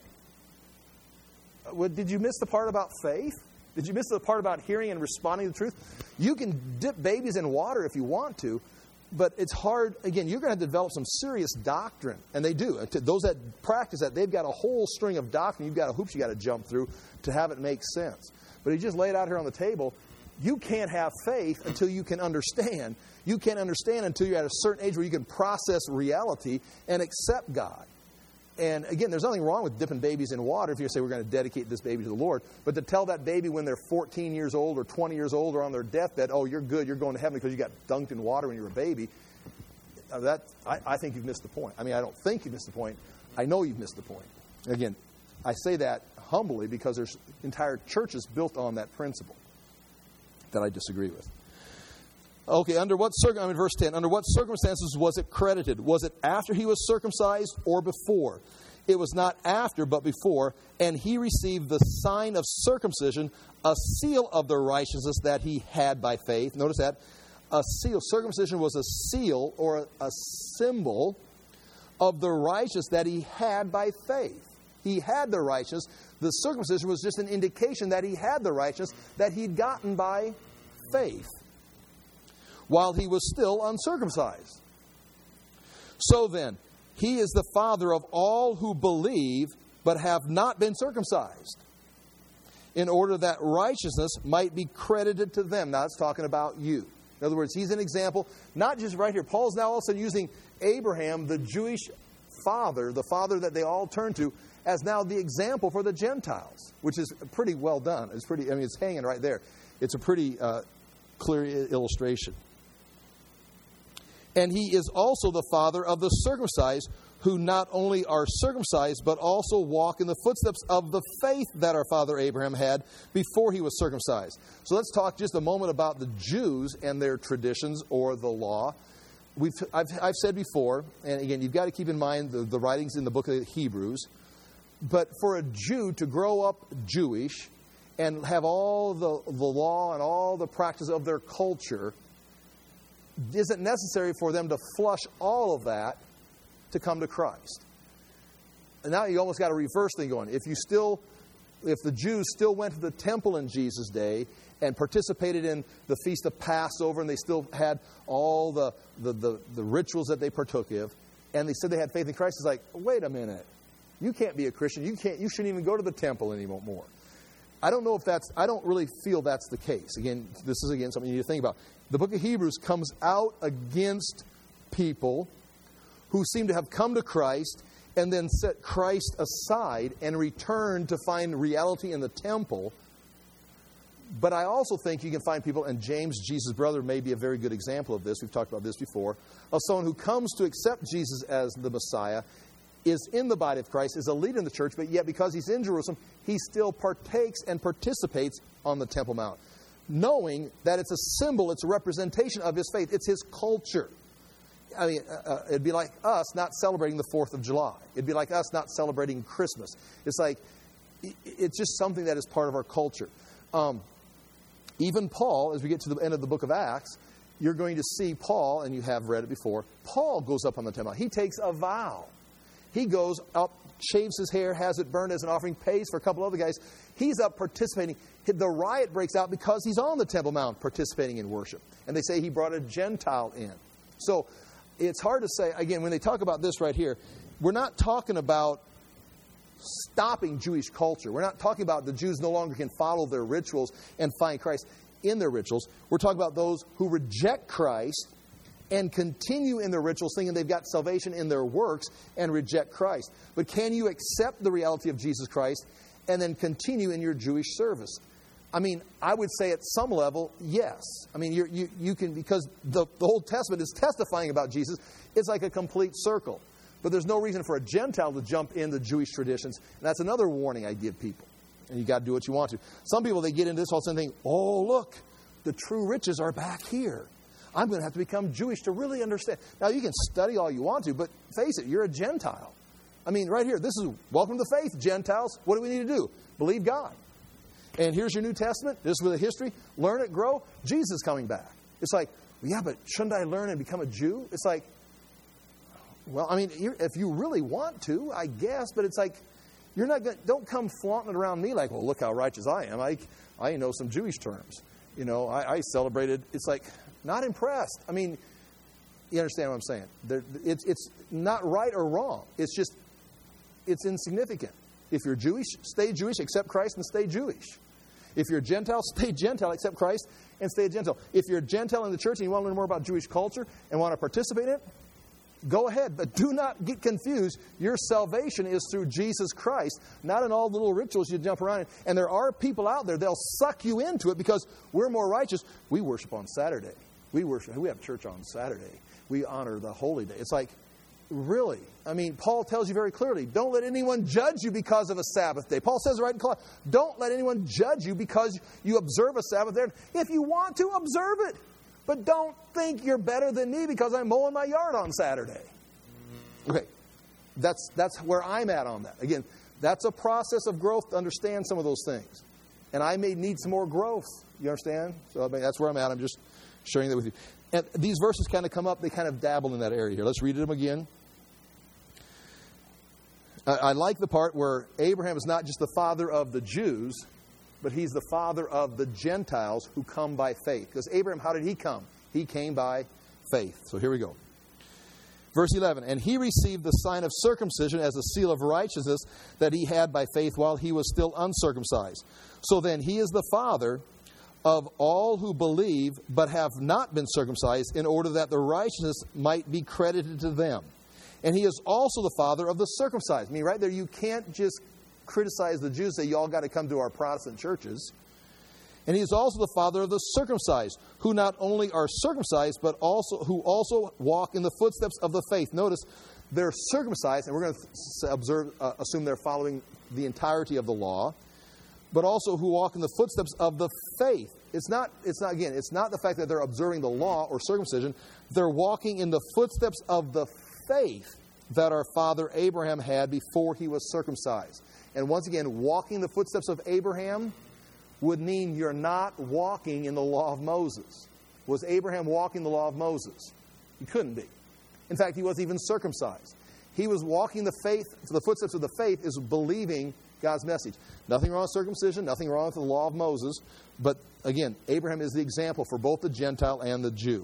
what, did you miss the part about faith? Did you miss the part about hearing and responding to the truth? You can dip babies in water if you want to, but it's hard. Again, you're going to develop some serious doctrine, and they do. Those that practice that, they've got a whole string of doctrine. You've got a hoops you got to jump through to have it make sense. But he just laid out here on the table, you can't have faith until you can understand. You can't understand until you're at a certain age where you can process reality and accept God. And again, there's nothing wrong with dipping babies in water if you say we're going to dedicate this baby to the Lord. But to tell that baby when they're fourteen years old or twenty years old or on their deathbed, oh, you're good, you're going to heaven because you got dunked in water when you were a baby, that I, I think you've missed the point. I mean, I don't think you've missed the point. I know you've missed the point. Again, I say that humbly because there's entire churches built on that principle that I disagree with. Okay, under what circ- I mean, verse ten, under what circumstances was it credited? Was it after he was circumcised or before? It was not after, but before, and he received the sign of circumcision, a seal of the righteousness that he had by faith. Notice that. A seal. Circumcision was a seal or a, a symbol of the righteousness that he had by faith. He had the righteousness. The circumcision was just an indication that he had the righteousness that he'd gotten by faith, while he was still uncircumcised. So then, he is the father of all who believe, but have not been circumcised, in order that righteousness might be credited to them. Now, it's talking about you. In other words, he's an example, not just right here. Paul's now also using Abraham, the Jewish father, the father that they all turn to, as now the example for the Gentiles, which is pretty well done. It's pretty, I mean, it's hanging right there. It's a pretty uh, clear illustration. And he is also the father of the circumcised, who not only are circumcised, but also walk in the footsteps of the faith that our father Abraham had before he was circumcised. So let's talk just a moment about the Jews and their traditions or the law. We've, I've, I've said before, and again, you've got to keep in mind the, the writings in the book of Hebrews, but for a Jew to grow up Jewish and have all the, the law and all the practice of their culture, isn't necessary for them to flush all of that to come to Christ. And now you almost got a reverse thing going. If you still, if the Jews still went to the temple in Jesus' day and participated in the Feast of Passover, and they still had all the, the, the, the rituals that they partook of, and they said they had faith in Christ, it's like, wait a minute. You can't be a Christian. You can't. You shouldn't even go to the temple anymore. I don't know if that's, I don't really feel that's the case. Again, this is again something you need to think about. The book of Hebrews comes out against people who seem to have come to Christ and then set Christ aside and return to find reality in the temple. But I also think you can find people, and James, Jesus' brother, may be a very good example of this. We've talked about this before. Of someone who comes to accept Jesus as the Messiah, is in the body of Christ, is a leader in the church, but yet because he's in Jerusalem, he still partakes and participates on the Temple Mount, knowing that it's a symbol, it's a representation of his faith. It's his culture. I mean, uh, it'd be like us not celebrating the fourth of July. It'd be like us not celebrating Christmas. It's like, it's just something that is part of our culture. Um, even Paul, as we get to the end of the book of Acts, you're going to see Paul, and you have read it before, Paul goes up on the Temple Mount. He takes a vow. He goes up, shaves his hair, has it burned as an offering, pays for a couple other guys. He's up participating. The riot breaks out because he's on the Temple Mount participating in worship. And they say he brought a Gentile in. So it's hard to say, again, when they talk about this right here, we're not talking about stopping Jewish culture. We're not talking about the Jews no longer can follow their rituals and find Christ in their rituals. We're talking about those who reject Christ and continue in their rituals thinking they've got salvation in their works and reject Christ. But can you accept the reality of Jesus Christ and then continue in your Jewish service? I mean, I would say at some level, yes. I mean, you're, you you can, because the, the Old Testament is testifying about Jesus. It's like a complete circle. But there's no reason for a Gentile to jump into Jewish traditions. And that's another warning I give people. And you got to do what you want to. Some people, they get into this whole thing, think, oh, look, the true riches are back here. I'm going to have to become Jewish to really understand. Now, you can study all you want to, but face it, you're a Gentile. I mean, right here, this is welcome to faith, Gentiles. What do we need to do? Believe God. And here's your New Testament. This is with the history. Learn it, grow. Jesus is coming back. It's like, yeah, but shouldn't I learn and become a Jew? It's like, well, I mean, you're, if you really want to, I guess, but it's like, you're not going. Don't come flaunting it around me like, well, look how righteous I am. I, I know some Jewish terms. You know, I, I celebrated. It's like, not impressed. I mean, you understand what I'm saying? There, it's it's not right or wrong. It's just, it's insignificant. If you're Jewish, stay Jewish, accept Christ, and stay Jewish. If you're Gentile, stay Gentile, accept Christ, and stay a Gentile. If you're a Gentile in the church and you want to learn more about Jewish culture and want to participate in it, go ahead. But do not get confused. Your salvation is through Jesus Christ, not in all the little rituals you jump around in. And there are people out there, they'll suck you into it because we're more righteous. We worship on Saturday. We worship. We have church on Saturday. We honor the holy day. It's like, really? I mean, Paul tells you very clearly, don't let anyone judge you because of a Sabbath day. Paul says right in Colossians, don't let anyone judge you because you observe a Sabbath day. If you want to, observe it. But don't think you're better than me because I'm mowing my yard on Saturday. Okay, that's that's where I'm at on that. Again, that's a process of growth to understand some of those things. And I may need some more growth. You understand? So I mean, that's where I'm at. I'm just sharing that with you. And these verses kind of come up. They kind of dabble in that area here. Let's read them again. I, I like the part where Abraham is not just the father of the Jews, but he's the father of the Gentiles who come by faith. Because Abraham, how did he come? He came by faith. So here we go. Verse eleven, and he received the sign of circumcision as a seal of righteousness that he had by faith while he was still uncircumcised. So then he is the father of all who believe but have not been circumcised, in order that the righteousness might be credited to them. And he is also the father of the circumcised. I mean, right there, you can't just criticize the Jews, say, you all got to come to our Protestant churches. And he is also the father of the circumcised, who not only are circumcised, but also who also walk in the footsteps of the faith. Notice, they're circumcised, and we're going to observe, uh, assume they're following the entirety of the law, but also who walk in the footsteps of the faith. It's not, it's not, again, it's not the fact that they're observing the law or circumcision. They're walking in the footsteps of the faith that our father Abraham had before he was circumcised. And once again, walking the footsteps of Abraham would mean you're not walking in the law of Moses. Was Abraham walking the law of Moses? He couldn't be. In fact, he wasn't even circumcised. He was walking the faith, the footsteps of the faith is believing God's message. Nothing wrong with circumcision, nothing wrong with the law of Moses. But again, Abraham is the example for both the Gentile and the Jew.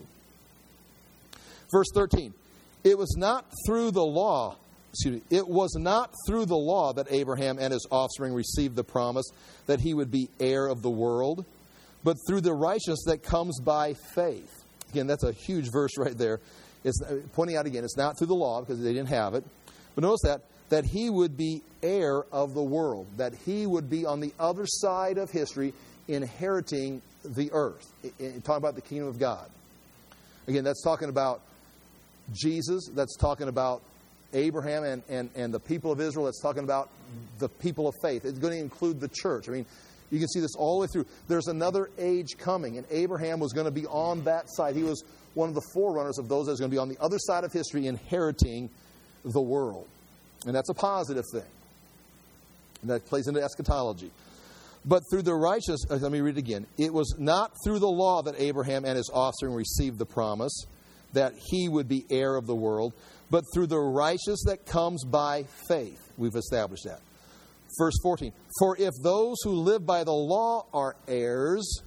Verse thirteen, it was not through the law, excuse me, it was not through the law that Abraham and his offspring received the promise that he would be heir of the world, but through the righteousness that comes by faith. Again, that's a huge verse right there. It's pointing out again, it's not through the law because they didn't have it. But notice that, that he would be heir of the world, that he would be on the other side of history inheriting the earth. Talking about the kingdom of God. Again, that's talking about Jesus. That's talking about Abraham and, and, and the people of Israel. That's talking about the people of faith. It's going to include the church. I mean, you can see this all the way through. There's another age coming, and Abraham was going to be on that side. He was one of the forerunners of those that was going to be on the other side of history inheriting the world. And that's a positive thing. And that plays into eschatology. But through the righteous, let me read it again. It was not through the law that Abraham and his offspring received the promise that he would be heir of the world, but through the righteousness that comes by faith. We've established that. Verse fourteen, for if those who live by the law are heirs,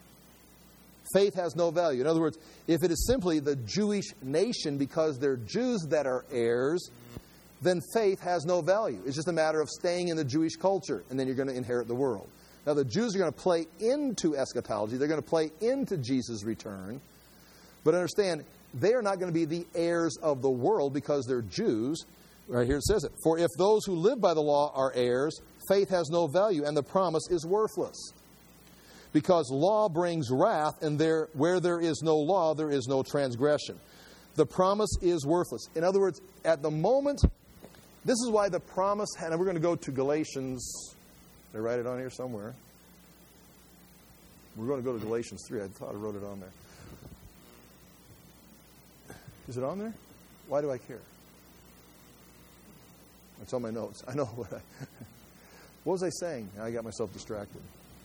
faith has no value. In other words, if it is simply the Jewish nation because they're Jews that are heirs, then faith has no value. It's just a matter of staying in the Jewish culture, and then you're going to inherit the world. Now, the Jews are going to play into eschatology. They're going to play into Jesus' return. But understand, they are not going to be the heirs of the world because they're Jews. Right here it says it. For if those who live by the law are heirs, faith has no value, and the promise is worthless. because law brings wrath, and there where there is no law, there is no transgression. The promise is worthless. In other words, at the moment, this is why the promise, and we're going to go to Galatians. Did I write it on here somewhere? We're going to go to Galatians three. I thought I wrote it on there. Is it on there? Why do I care? It's on my notes. I know what I... What was I saying? I got myself distracted.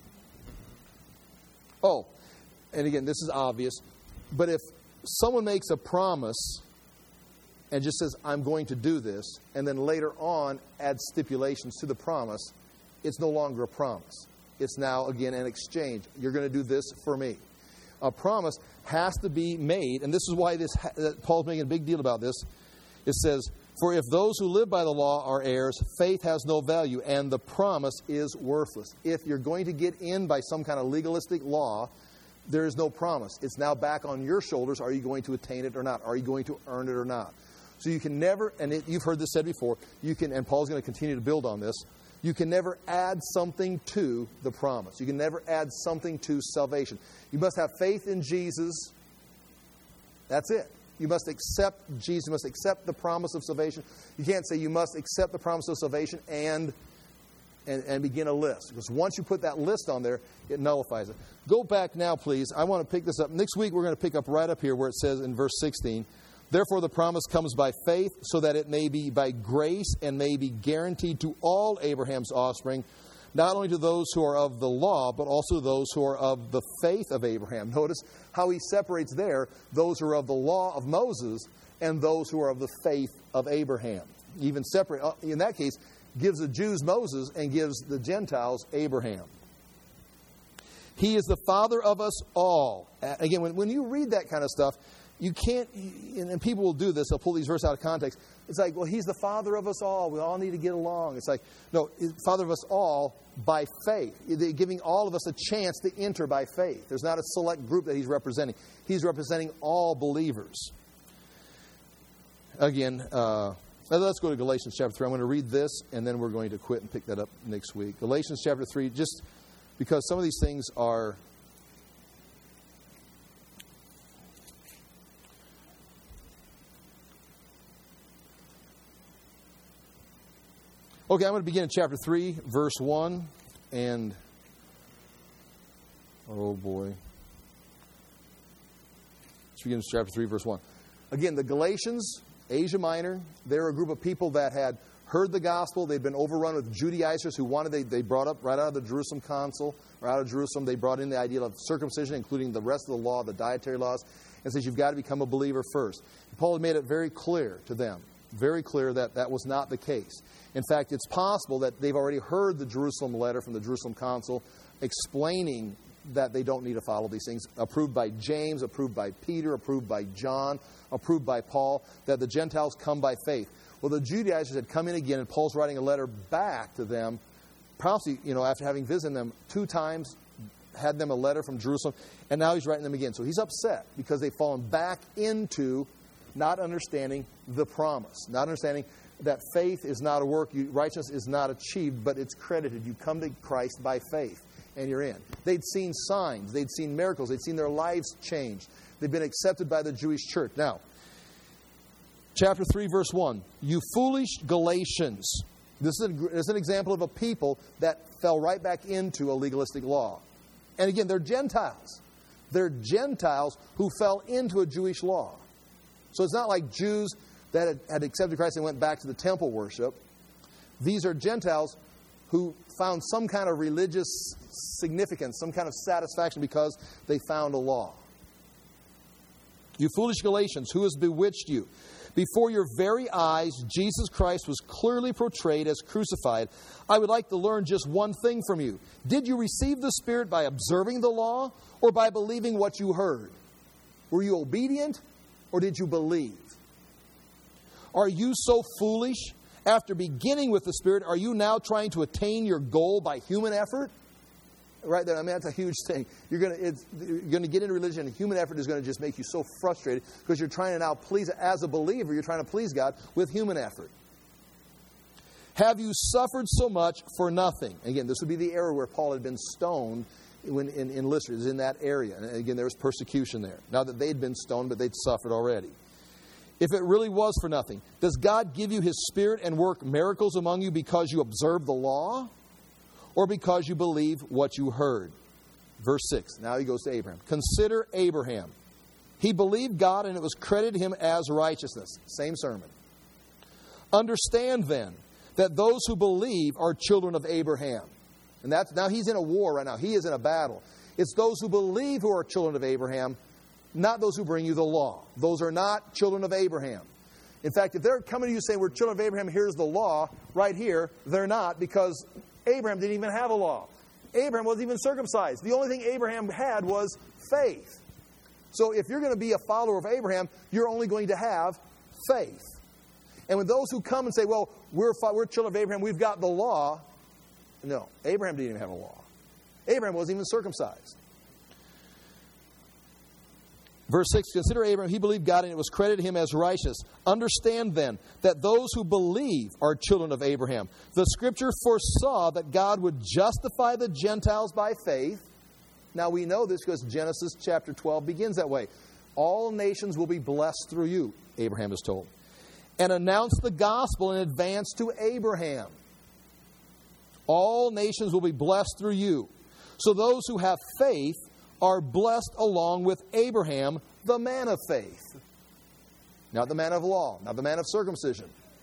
Oh, and again, this is obvious, but if someone makes a promise and just says, I'm going to do this, and then later on adds stipulations to the promise, it's no longer a promise. It's now, again, an exchange. You're going to do this for me. A promise has to be made, and this is why this Paul's making a big deal about this. It says, for if those who live by the law are heirs, faith has no value, and the promise is worthless. If you're going to get in by some kind of legalistic law, there is no promise. It's now back on your shoulders. Are you going to attain it or not? Are you going to earn it or not? So you can never, and it, you've heard this said before, you can, and Paul's going to continue to build on this, you can never add something to the promise. You can never add something to salvation. You must have faith in Jesus. That's it. You must accept Jesus. You must accept the promise of salvation. You can't say you must accept the promise of salvation and, and, and begin a list. Because once you put that list on there, it nullifies it. Go back now, please. I want to pick this up. Next week, we're going to pick up right up here where it says in verse sixteen, therefore the promise comes by faith, so that it may be by grace and may be guaranteed to all Abraham's offspring, not only to those who are of the law, but also to those who are of the faith of Abraham. Notice how he separates there those who are of the law of Moses and those who are of the faith of Abraham. Even separate, in that case, gives the Jews Moses and gives the Gentiles Abraham. He is the father of us all. Again, when, when you read that kind of stuff, you can't, and people will do this, they'll pull these verses out of context. It's like, well, he's the father of us all. We all need to get along. It's like, no, father of us all by faith. They're giving all of us a chance to enter by faith. There's not a select group that he's representing. He's representing all believers. Again, uh, let's go to Galatians chapter three. I'm going to read this, and then we're going to quit and pick that up next week. Galatians chapter three, just because some of these things are... Okay, I'm going to begin in chapter three, verse one, and, oh boy. Let's begin in chapter three, verse one. Again, the Galatians, Asia Minor, they're a group of people that had heard the gospel. They'd been overrun with Judaizers who wanted, they, they brought up right out of the Jerusalem council, or out of Jerusalem, they brought in the idea of circumcision, including the rest of the law, the dietary laws, and says you've got to become a believer first. And Paul had made it very clear to them, very clear that that was not the case. In fact, it's possible that they've already heard the Jerusalem letter from the Jerusalem council explaining that they don't need to follow these things, approved by James, approved by Peter, approved by John, approved by Paul, that the Gentiles come by faith. Well, the Judaizers had come in again, and Paul's writing a letter back to them, probably, you know, after having visited them two times, had them a letter from Jerusalem, and now he's writing them again. So he's upset because they've fallen back into not understanding the promise, not understanding that faith is not a work, you, righteousness is not achieved, but it's credited. You come to Christ by faith, and you're in. They'd seen signs. They'd seen miracles. They'd seen their lives changed. They've been accepted by the Jewish church. Now, chapter three, verse one. You foolish Galatians. This is, a, this is an example of a people that fell right back into a legalistic law. And again, they're Gentiles. They're Gentiles who fell into a Jewish law. So it's not like Jews that had, had accepted Christ and went back to the temple worship. These are Gentiles who found some kind of religious significance, some kind of satisfaction because they found a law. You foolish Galatians, who has bewitched you? Before your very eyes, Jesus Christ was clearly portrayed as crucified. I would like to learn just one thing from you. Did you receive the Spirit by observing the law or by believing what you heard? Were you obedient or did you believe? Are you so foolish? After beginning with the Spirit, are you now trying to attain your goal by human effort? Right there, I mean, that's a huge thing. You're going to it's, you're going to get into religion, and human effort is going to just make you so frustrated because you're trying to now please, as a believer, you're trying to please God with human effort. Have you suffered so much for nothing? Again, this would be the era where Paul had been stoned when in, in Lystra, is in that area. And again, there was persecution there. Now that they'd been stoned, but they'd suffered already. If it really was for nothing, does God give you His Spirit and work miracles among you because you observe the law, or because you believe what you heard? Verse six, now he goes to Abraham. Consider Abraham. He believed God, and it was credited to him as righteousness. Same sermon. Understand then that those who believe are children of Abraham. And that's, now he's in a war right now. He is in a battle. It's those who believe who are children of Abraham, not those who bring you the law. Those are not children of Abraham. In fact, if they're coming to you saying, we're children of Abraham, here's the law, right here, they're not, because Abraham didn't even have a law. Abraham wasn't even circumcised. The only thing Abraham had was faith. So if you're going to be a follower of Abraham, you're only going to have faith. And when those who come and say, well, we're, we're children of Abraham, we've got the law. No, Abraham didn't even have a law. Abraham wasn't even circumcised. Verse six, consider Abraham, he believed God, and it was credited him as righteous. Understand then that those who believe are children of Abraham. The Scripture foresaw that God would justify the Gentiles by faith. Now we know this because Genesis chapter twelve begins that way. All nations will be blessed through you, Abraham is told. And announce the gospel in advance to Abraham. All nations will be blessed through you. So those who have faith are blessed along with Abraham, the man of faith. Not the man of law, not the man of circumcision.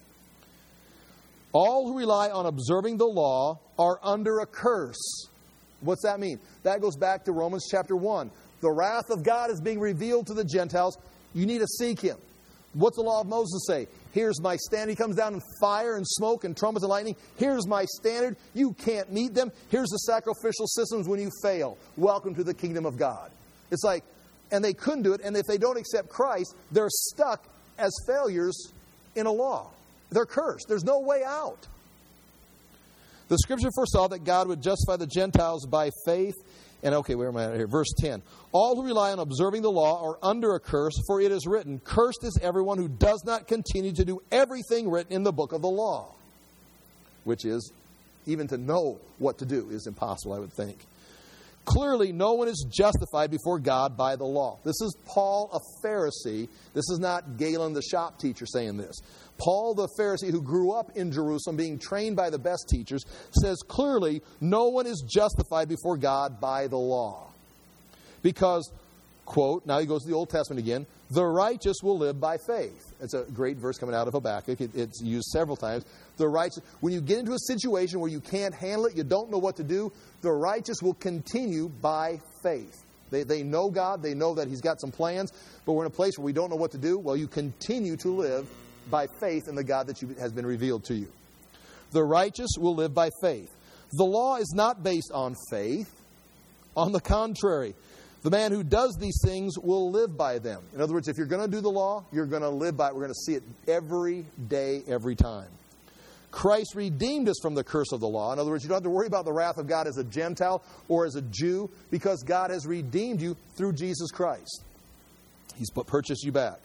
All who rely on observing the law are under a curse. What's that mean? That goes back to Romans chapter one. The wrath of God is being revealed to the Gentiles. You need to seek Him. What's the law of Moses say? Here's my standard. He comes down in fire and smoke and trumpets and lightning. Here's my standard. You can't meet them. Here's the sacrificial systems when you fail. Welcome to the kingdom of God. It's like, and they couldn't do it. And if they don't accept Christ, they're stuck as failures in a law. They're cursed. There's no way out. The Scripture foresaw that God would justify the Gentiles by faith. And okay, where am I at here? Verse ten. All who rely on observing the law are under a curse, for it is written, cursed is everyone who does not continue to do everything written in the book of the law. Which is, even to know what to do is impossible, I would think. Clearly, no one is justified before God by the law. This is Paul, a Pharisee. This is not Galen, the shop teacher, saying this. Paul, the Pharisee who grew up in Jerusalem, being trained by the best teachers, says clearly, no one is justified before God by the law. Because, quote, now he goes to the Old Testament again, the righteous will live by faith. It's a great verse coming out of Habakkuk. It, it's used several times. The righteous, when you get into a situation where you can't handle it, you don't know what to do, the righteous will continue by faith. They, they know God. They know that He's got some plans. But we're in a place where we don't know what to do. Well, you continue to live by faith in the God that you, has been revealed to you. The righteous will live by faith. The law is not based on faith. On the contrary, the man who does these things will live by them. In other words, if you're going to do the law, you're going to live by it. We're going to see it every day, every time. Christ redeemed us from the curse of the law. In other words, you don't have to worry about the wrath of God as a Gentile or as a Jew, because God has redeemed you through Jesus Christ. He's purchased you back.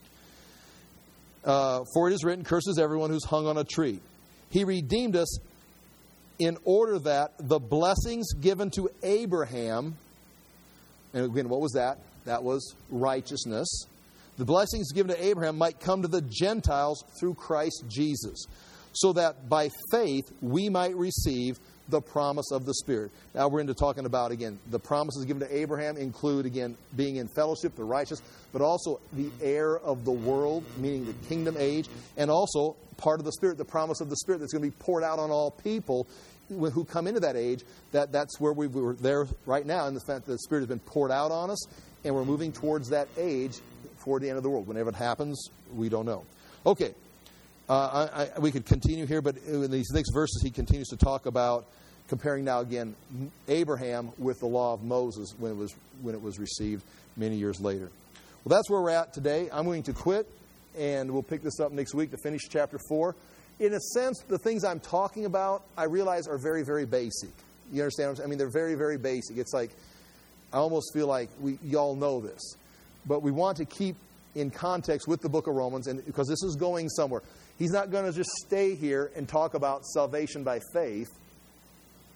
Uh, for it is written, curses everyone who's hung on a tree. He redeemed us in order that the blessings given to Abraham, and again, what was that? That was righteousness. The blessings given to Abraham might come to the Gentiles through Christ Jesus, so that by faith we might receive the promise of the Spirit. Now we're into talking about, again, the promises given to Abraham include, again, being in fellowship, the righteous, but also the heir of the world, meaning the kingdom age, and also part of the Spirit, the promise of the Spirit that's going to be poured out on all people who come into that age. That, that's where we were there right now, in the fact that the Spirit has been poured out on us, and we're moving towards that age for the end of the world. Whenever it happens, we don't know. Okay. Uh, I, I, we could continue here, but in these next verses, he continues to talk about comparing now again Abraham with the law of Moses when it was when it was received many years later. Well, that's where we're at today. I'm going to quit, and we'll pick this up next week to finish chapter four. In a sense, the things I'm talking about, I realize are very, very basic. You understand what I'm saying? I mean, they're very, very basic. It's like, I almost feel like we y'all know this, but we want to keep in context with the book of Romans, and because this is going somewhere. He's not going to just stay here and talk about salvation by faith.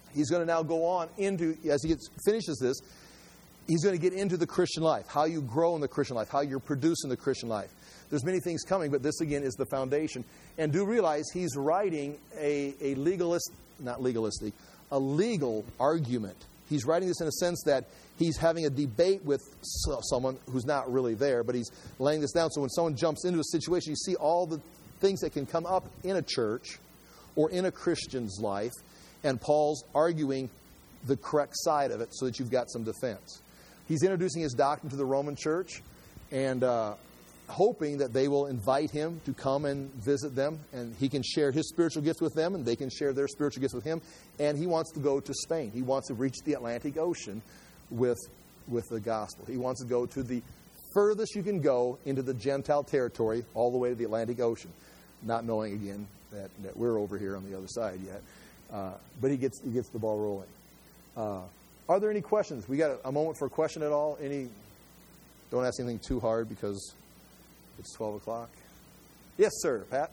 he's going to now go on into, as he gets, finishes this, he's going to get into the Christian life, how you grow in the Christian life, how you're producing the Christian life. There's many things coming, but this, again, is the foundation. And do realize he's writing a, a legalist, not legalistic, a legal argument. He's writing this in a sense that he's having a debate with someone who's not really there, but he's laying this down. So when someone jumps into a situation, you see all the things that can come up in a church or in a Christian's life, and Paul's arguing the correct side of it so that you've got some defense. He's introducing his doctrine to the Roman church and uh, hoping that they will invite him to come and visit them, and he can share his spiritual gifts with them, and they can share their spiritual gifts with him. And he wants to go to Spain. He wants to reach the Atlantic Ocean with, with the gospel. He wants to go to the furthest you can go into the Gentile territory, all the way to the Atlantic Ocean, not knowing, again, that, that we're over here on the other side yet. Uh, but he gets he gets the ball rolling. Uh, are there any questions? We got a, a moment for a question at all? Any? Don't ask anything too hard because it's twelve o'clock. Yes, sir, Pat.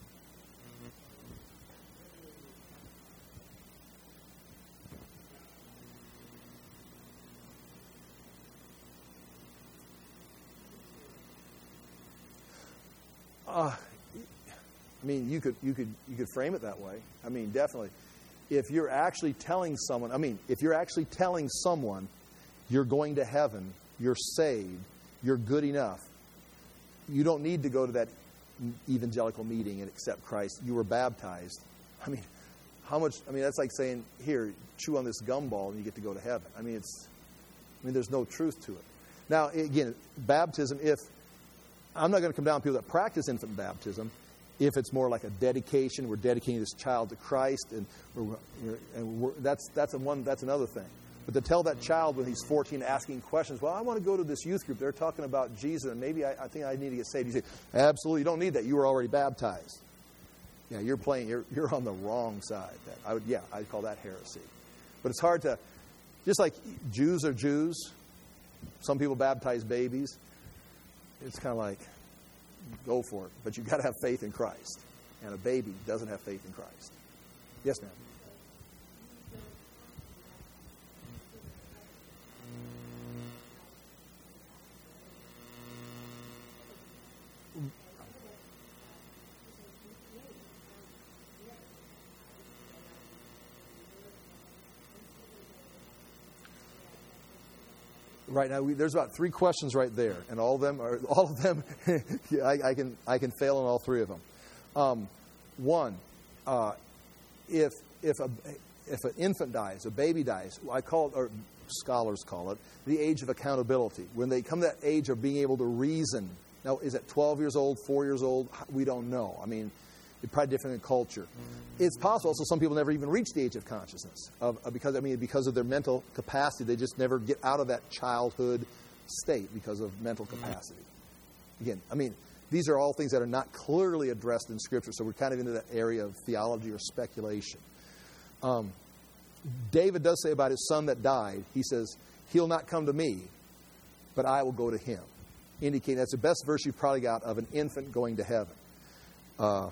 Uh, I mean, you could you could you could frame it that way. I mean, definitely. If you're actually telling someone, I mean, if you're actually telling someone you're going to heaven, you're saved, you're good enough, you don't need to go to that evangelical meeting and accept Christ. You were baptized. I mean, how much? I mean, that's like saying, here, chew on this gumball and you get to go to heaven. I mean, it's. I mean, there's no truth to it. Now, again, baptism. If I'm not going to come down on people that practice infant baptism. If it's more like a dedication, we're dedicating this child to Christ, and, we're, and we're, that's that's a one that's another thing. But to tell that child when he's fourteen, asking questions, well, I want to go to this youth group. They're talking about Jesus, and maybe I, I think I need to get saved. You say, absolutely, you don't need that. You were already baptized. Yeah, you're playing. You're you're on the wrong side. That I would, yeah, I'd call that heresy. But it's hard to, just like Jews are Jews. Some people baptize babies. It's kind of like, go for it. But you've got to have faith in Christ. And a baby doesn't have faith in Christ. Yes, ma'am. Right now, we, there's about three questions right there, and all of them are all of them. I, I can I can fail on all three of them. Um, one, uh, if if a if an infant dies, a baby dies, I call it, or scholars call it, the age of accountability. When they come to that age of being able to reason. Now, is it twelve years old, four years old? We don't know. I mean, it's probably different in culture. It's possible. Also, some people never even reach the age of consciousness of, of because I mean because of their mental capacity. They just never get out of that childhood state because of mental capacity. Again, I mean, these are all things that are not clearly addressed in Scripture. So we're kind of into that area of theology or speculation. Um, David does say about his son that died. He says, "He'll not come to me, but I will go to him." Indicating that's the best verse you've probably got of an infant going to heaven. Uh,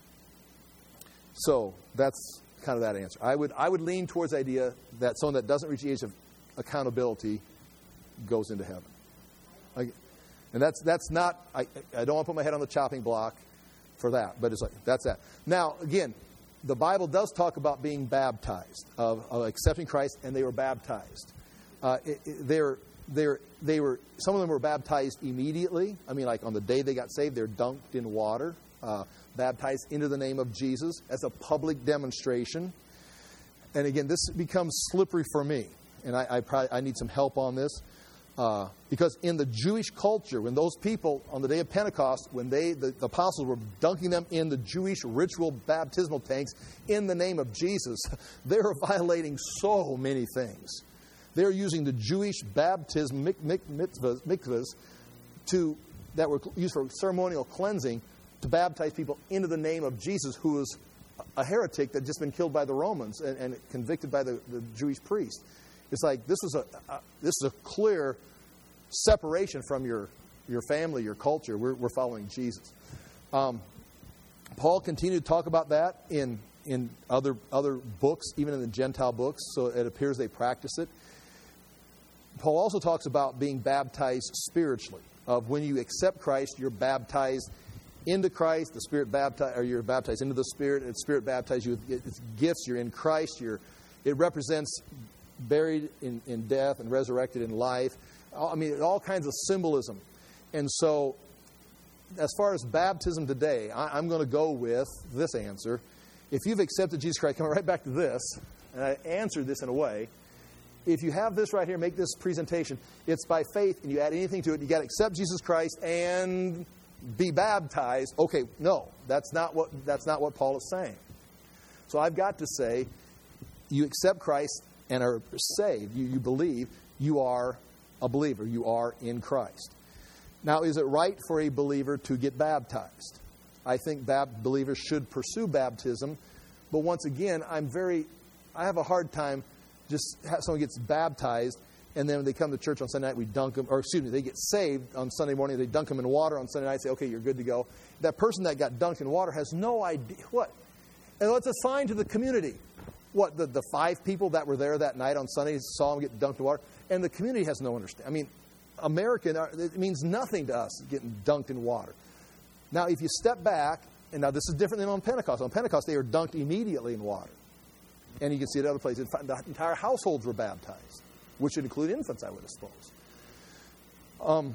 So that's kind of that answer. I would I would lean towards the idea that someone that doesn't reach the age of accountability goes into heaven. I, and that's that's not, I, I don't want to put my head on the chopping block for that, but it's like, that's that. Now, again, the Bible does talk about being baptized, of, of accepting Christ, and they were baptized. Uh, it, it, they're, they're, they were, some of them were baptized immediately. I mean, like on the day they got saved, they're dunked in water. Uh, baptized into the name of Jesus as a public demonstration. And again, this becomes slippery for me. And I, I, probably, I need some help on this. Uh, because in the Jewish culture, when those people, on the day of Pentecost, when they the, the apostles were dunking them in the Jewish ritual baptismal tanks in the name of Jesus, they were violating so many things. They're using the Jewish baptism mik, mik, mitzvahs, mikvahs to, that were used for ceremonial cleansing to baptize people into the name of Jesus, who was a heretic that had just been killed by the Romans and, and convicted by the, the Jewish priest. It's like this was a, a this is a clear separation from your your family, your culture. We're, we're following Jesus. Um, Paul continued to talk about that in in other other books, even in the Gentile books, so it appears they practice it. Paul also talks about being baptized spiritually, of when you accept Christ, you're baptized into Christ, the Spirit baptized, or you're baptized into the Spirit, and the Spirit baptized you with its gifts, you're in Christ, you're, it represents buried in, in death and resurrected in life. I mean, all kinds of symbolism. And so, as far as baptism today, I, I'm going to go with this answer. If you've accepted Jesus Christ, coming right back to this, and I answered this in a way, if you have this right here, make this presentation, it's by faith, and you add anything to it, you got to accept Jesus Christ and be baptized. Okay, no, that's not what that's not what Paul is saying. So I've got to say, you accept Christ and are saved, you, you believe, you are a believer, you are in Christ. Now, is it right for a believer to get baptized? I think bab- believers should pursue baptism, but once again, I'm very, I have a hard time just have someone gets baptized, and then when they come to church on Sunday night, we dunk them, or excuse me, they get saved on Sunday morning, they dunk them in water on Sunday night, say, okay, you're good to go. That person that got dunked in water has no idea, what? And what's a sign to the community? What, the, the five people that were there that night on Sunday saw them get dunked in water, and the community has no understanding. I mean, American, it means nothing to us getting dunked in water. Now, if you step back, and now this is different than on Pentecost. On Pentecost, they were dunked immediately in water. And you can see it other places. The entire households were baptized, which would include infants, I would suppose. Um,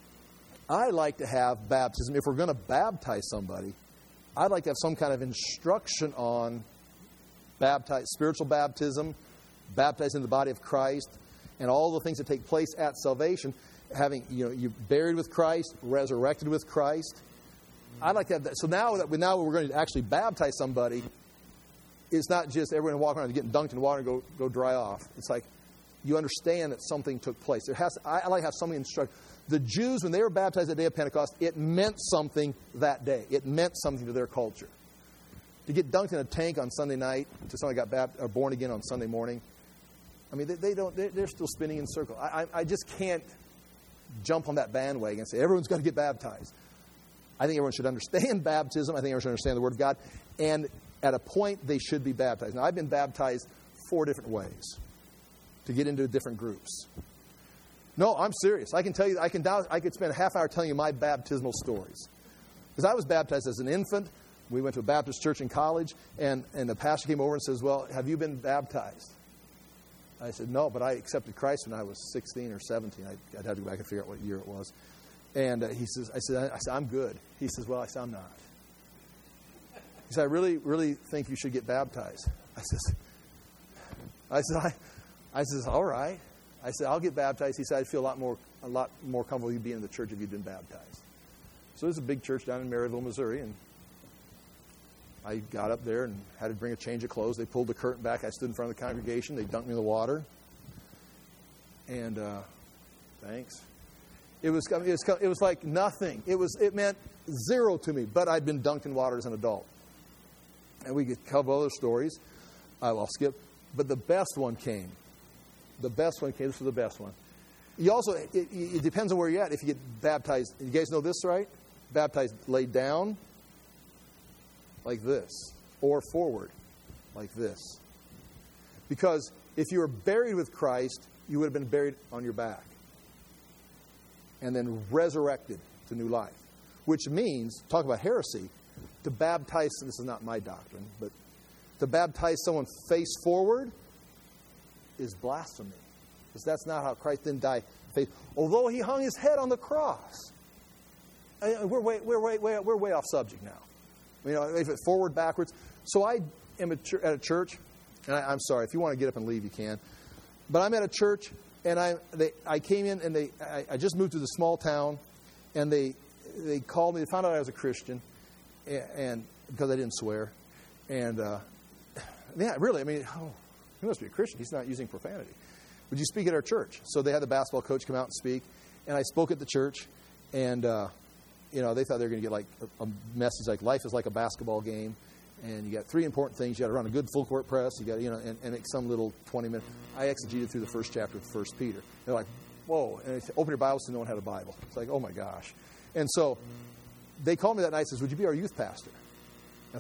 I like to have baptism. If we're going to baptize somebody, I'd like to have some kind of instruction on baptize, spiritual baptism, baptized in the body of Christ, and all the things that take place at salvation. Having, you know, you buried with Christ, resurrected with Christ. I'd like to have that. So now that we, now we're going to actually baptize somebody, it's not just everyone walking around getting dunked in water and go go dry off. It's like you understand that something took place. There has I, I like to have something instruct. The Jews, when they were baptized at the day of Pentecost, it meant something that day. It meant something to their culture. To get dunked in a tank on Sunday night, to somebody got bapt- or born again on Sunday morning, I mean, they, they don't. They're, they're still spinning in circles. I, I, I just can't jump on that bandwagon and say everyone's got to get baptized. I think everyone should understand baptism. I think everyone should understand the Word of God. And at a point, they should be baptized. Now, I've been baptized four different ways to get into different groups. No, I'm serious. I can tell you, I can I could spend a half hour telling you my baptismal stories. Because I was baptized as an infant. We went to a Baptist church in college, and, and the pastor came over and says, well, have you been baptized? I said, no, but I accepted Christ when I was sixteen or seventeen. I'd, I'd have to go back and figure out what year it was. And uh, he says, I said, I said, I'm good. He says, well, I said, I'm not. He said, I really, really think you should get baptized. I says, I said, I, I says, all right. I said, I'll get baptized. He said, I'd feel a lot more, a lot more comfortable you being in the church if you'd been baptized. So there's a big church down in Maryville, Missouri, and I got up there and had to bring a change of clothes. They pulled the curtain back. I stood in front of the congregation. They dunked me in the water. And uh, thanks. It was, it was it was like nothing. It was it meant zero to me. But I'd been dunked in water as an adult. And we could cover other stories. I'll skip. But the best one came. The best one came. This was the best one. You also, it, it depends on where you're at. If you get baptized, you guys know this, right? Baptized laid down like this, or forward like this. Because if you were buried with Christ, you would have been buried on your back and then resurrected to new life. Which means, talk about heresy, to baptize, this is not my doctrine, but to baptize someone face forward is blasphemy. Because that's not how Christ didn't die face. Although he hung his head on the cross. We're way, we're way, way, we're way off subject now. You know, if it's forward, backwards. So I am at a church, and I, I'm sorry, if you want to get up and leave, you can. But I'm at a church, and I they, I came in, and they I, I just moved to the small town, and they they called me. They found out I was a Christian, and, and because I didn't swear, and uh, yeah, really, I mean, oh, he must be a Christian. He's not using profanity. Would you speak at our church? So they had the basketball coach come out and speak, and I spoke at the church, and uh, you know, they thought they were going to get like a, a message like life is like a basketball game, and you got three important things. You got to run a good full court press. You got, you know, and, and some little twenty minute. I exegeted through the first chapter of First Peter. They're like, whoa! And they said, open your Bibles, so no one had a Bible. It's like, oh my gosh! And so they called me that night and says, would you be our youth pastor? I thought,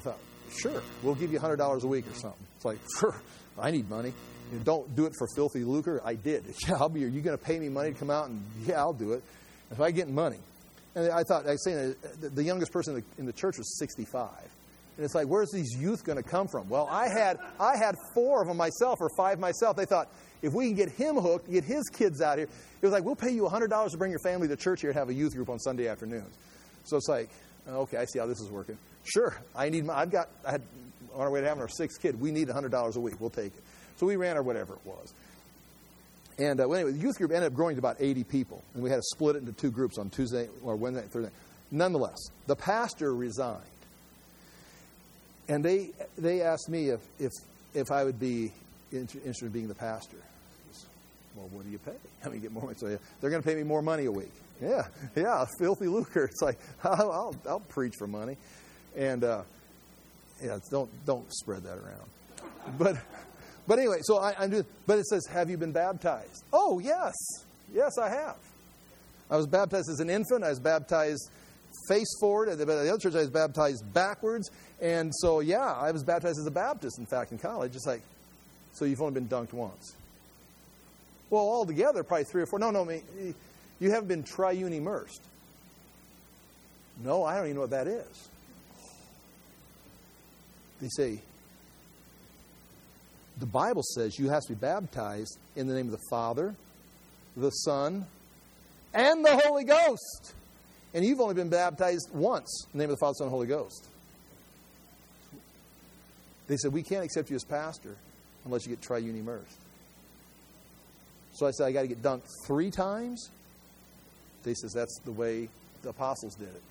sure, we'll give you one hundred dollars a week or something. It's like, sure, I need money. You know, don't do it for filthy lucre. I did. Yeah, I'll be here. You going to pay me money to come out? And yeah, I'll do it. If I get money. And I thought, I was saying, that the youngest person in the, in the church was sixty-five. And it's like, where's these youth going to come from? Well, I had I had four of them myself, or five myself. They thought, if we can get him hooked, get his kids out here, it was like, we'll pay you one hundred dollars to bring your family to church here and have a youth group on Sunday afternoons. So it's like, okay, I see how this is working. Sure, I need my, I've got, I had, on our way to having our sixth kid, we need one hundred dollars a week. We'll take it. So we ran or whatever it was. And uh, well, anyway, the youth group ended up growing to about eighty people. And we had to split it into two groups on Tuesday or Wednesday and Thursday. Nonetheless, the pastor resigned. And they they asked me if if, if I would be interested in being the pastor. Said, well, what do you pay? I mean, get more money. So yeah, they're going to pay me more money a week. Yeah, yeah, filthy lucre. It's like, I'll, I'll, I'll preach for money. And, uh, yeah, don't don't spread that around. But... But anyway, so I, I'm doing, but it says, have you been baptized? Oh, yes. Yes, I have. I was baptized as an infant. I was baptized face forward. At the other church, I was baptized backwards. And so, yeah, I was baptized as a Baptist, in fact, in college. It's like, so you've only been dunked once. Well, altogether, probably three or four. No, no, I mean, you haven't been triune immersed. No, I don't even know what that is. They say, the Bible says you have to be baptized in the name of the Father, the Son, and the Holy Ghost. And you've only been baptized once in the name of the Father, Son, and Holy Ghost. They said, we can't accept you as pastor unless you get triune immersed. So I said, I got to get dunked three times? They says, that's the way the apostles did it.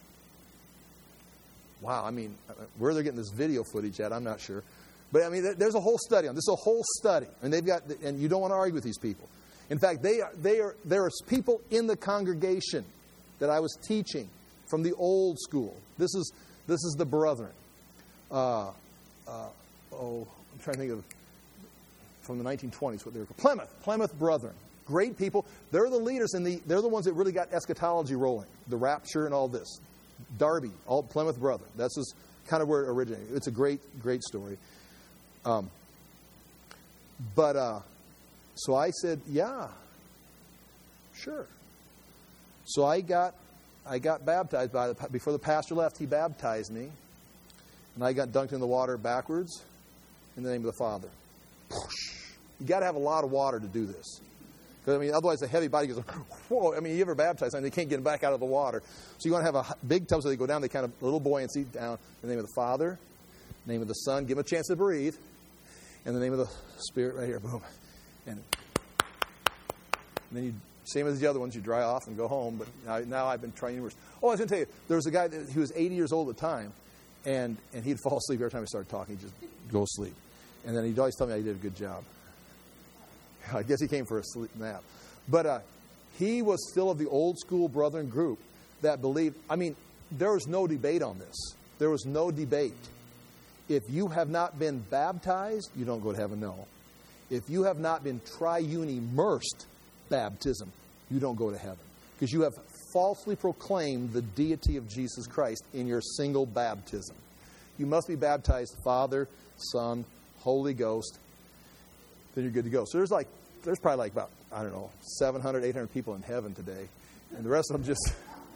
Wow, I mean, where they're getting this video footage at, I'm not sure. But, I mean, there's a whole study on this. This is a whole study. And they've got, and you don't want to argue with these people. In fact, they are, they are, there are people in the congregation that I was teaching from the old school. This is, this is the brethren. Uh, uh, oh, I'm trying to think of, from the nineteen twenties, what they were called. Plymouth, Plymouth Brethren. Great people. They're the leaders, and the, they're the ones that really got eschatology rolling. The rapture and all this. Darby, all Plymouth Brethren. That's just kind of where it originated. It's a great, great story. Um, but, uh, so I said, yeah, sure. So I got, I got baptized by the, before the pastor left, he baptized me. And I got dunked in the water backwards in the name of the Father. You got to have a lot of water to do this. Because, I mean, otherwise the heavy body goes, whoa. I mean, you ever baptize and they can't get them back out of the water. So you want to have a big tub so they go down, they kind of, a little buoyancy down in the name of the Father, name of the Son, give them a chance to breathe. In the name of the Spirit, right here, boom. And, and then you, same as the other ones, you dry off and go home. But now, now I've been trying numerous. Oh, I was going to tell you, there was a guy, that, he was eighty years old at the time, and, and he'd fall asleep every time he started talking. He'd just go asleep. And then he'd always tell me I did a good job. I guess he came for a sleep nap. But uh, he was still of the old school brethren group that believed, I mean, there was no debate on this. There was no debate. If you have not been baptized, you don't go to heaven, no. If you have not been triune immersed baptism, you don't go to heaven. Because you have falsely proclaimed the deity of Jesus Christ in your single baptism. You must be baptized Father, Son, Holy Ghost. Then you're good to go. So there's like, there's probably like about, I don't know, seven hundred, eight hundred people in heaven today. And the rest of them just...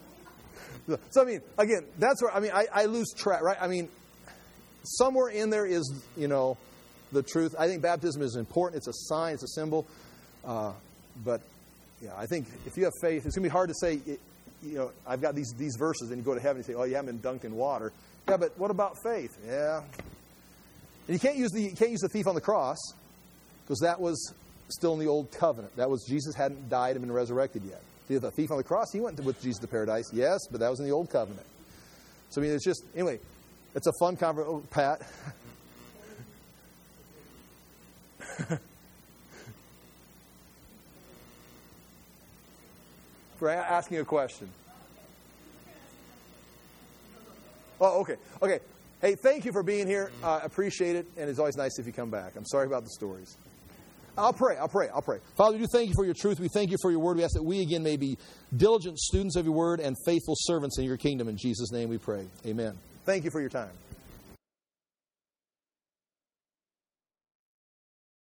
So, I mean, again, that's where, I mean, I, I lose track, right? I mean, somewhere in there is, you know, the truth. I think baptism is important. It's a sign. It's a symbol. Uh, but, yeah, I think if you have faith, it's going to be hard to say, you know, I've got these these verses, and you go to heaven and say, oh, you haven't been dunked in water. Yeah, but what about faith? Yeah. And you can't use the you can't use the thief on the cross, because that was still in the old covenant. That was, Jesus hadn't died and been resurrected yet. See, the thief on the cross, he went with Jesus to paradise. Yes, but that was in the old covenant. So, I mean, it's just, anyway, it's a fun conversation. Oh, Pat. For asking a question. Oh, okay. Okay. Hey, thank you for being here. I uh, appreciate it. And it's always nice if you come back. I'm sorry about the stories. I'll pray. I'll pray. I'll pray. Father, we do thank you for your truth. We thank you for your word. We ask that we again may be diligent students of your word and faithful servants in your kingdom. In Jesus' name we pray. Amen. Thank you for your time.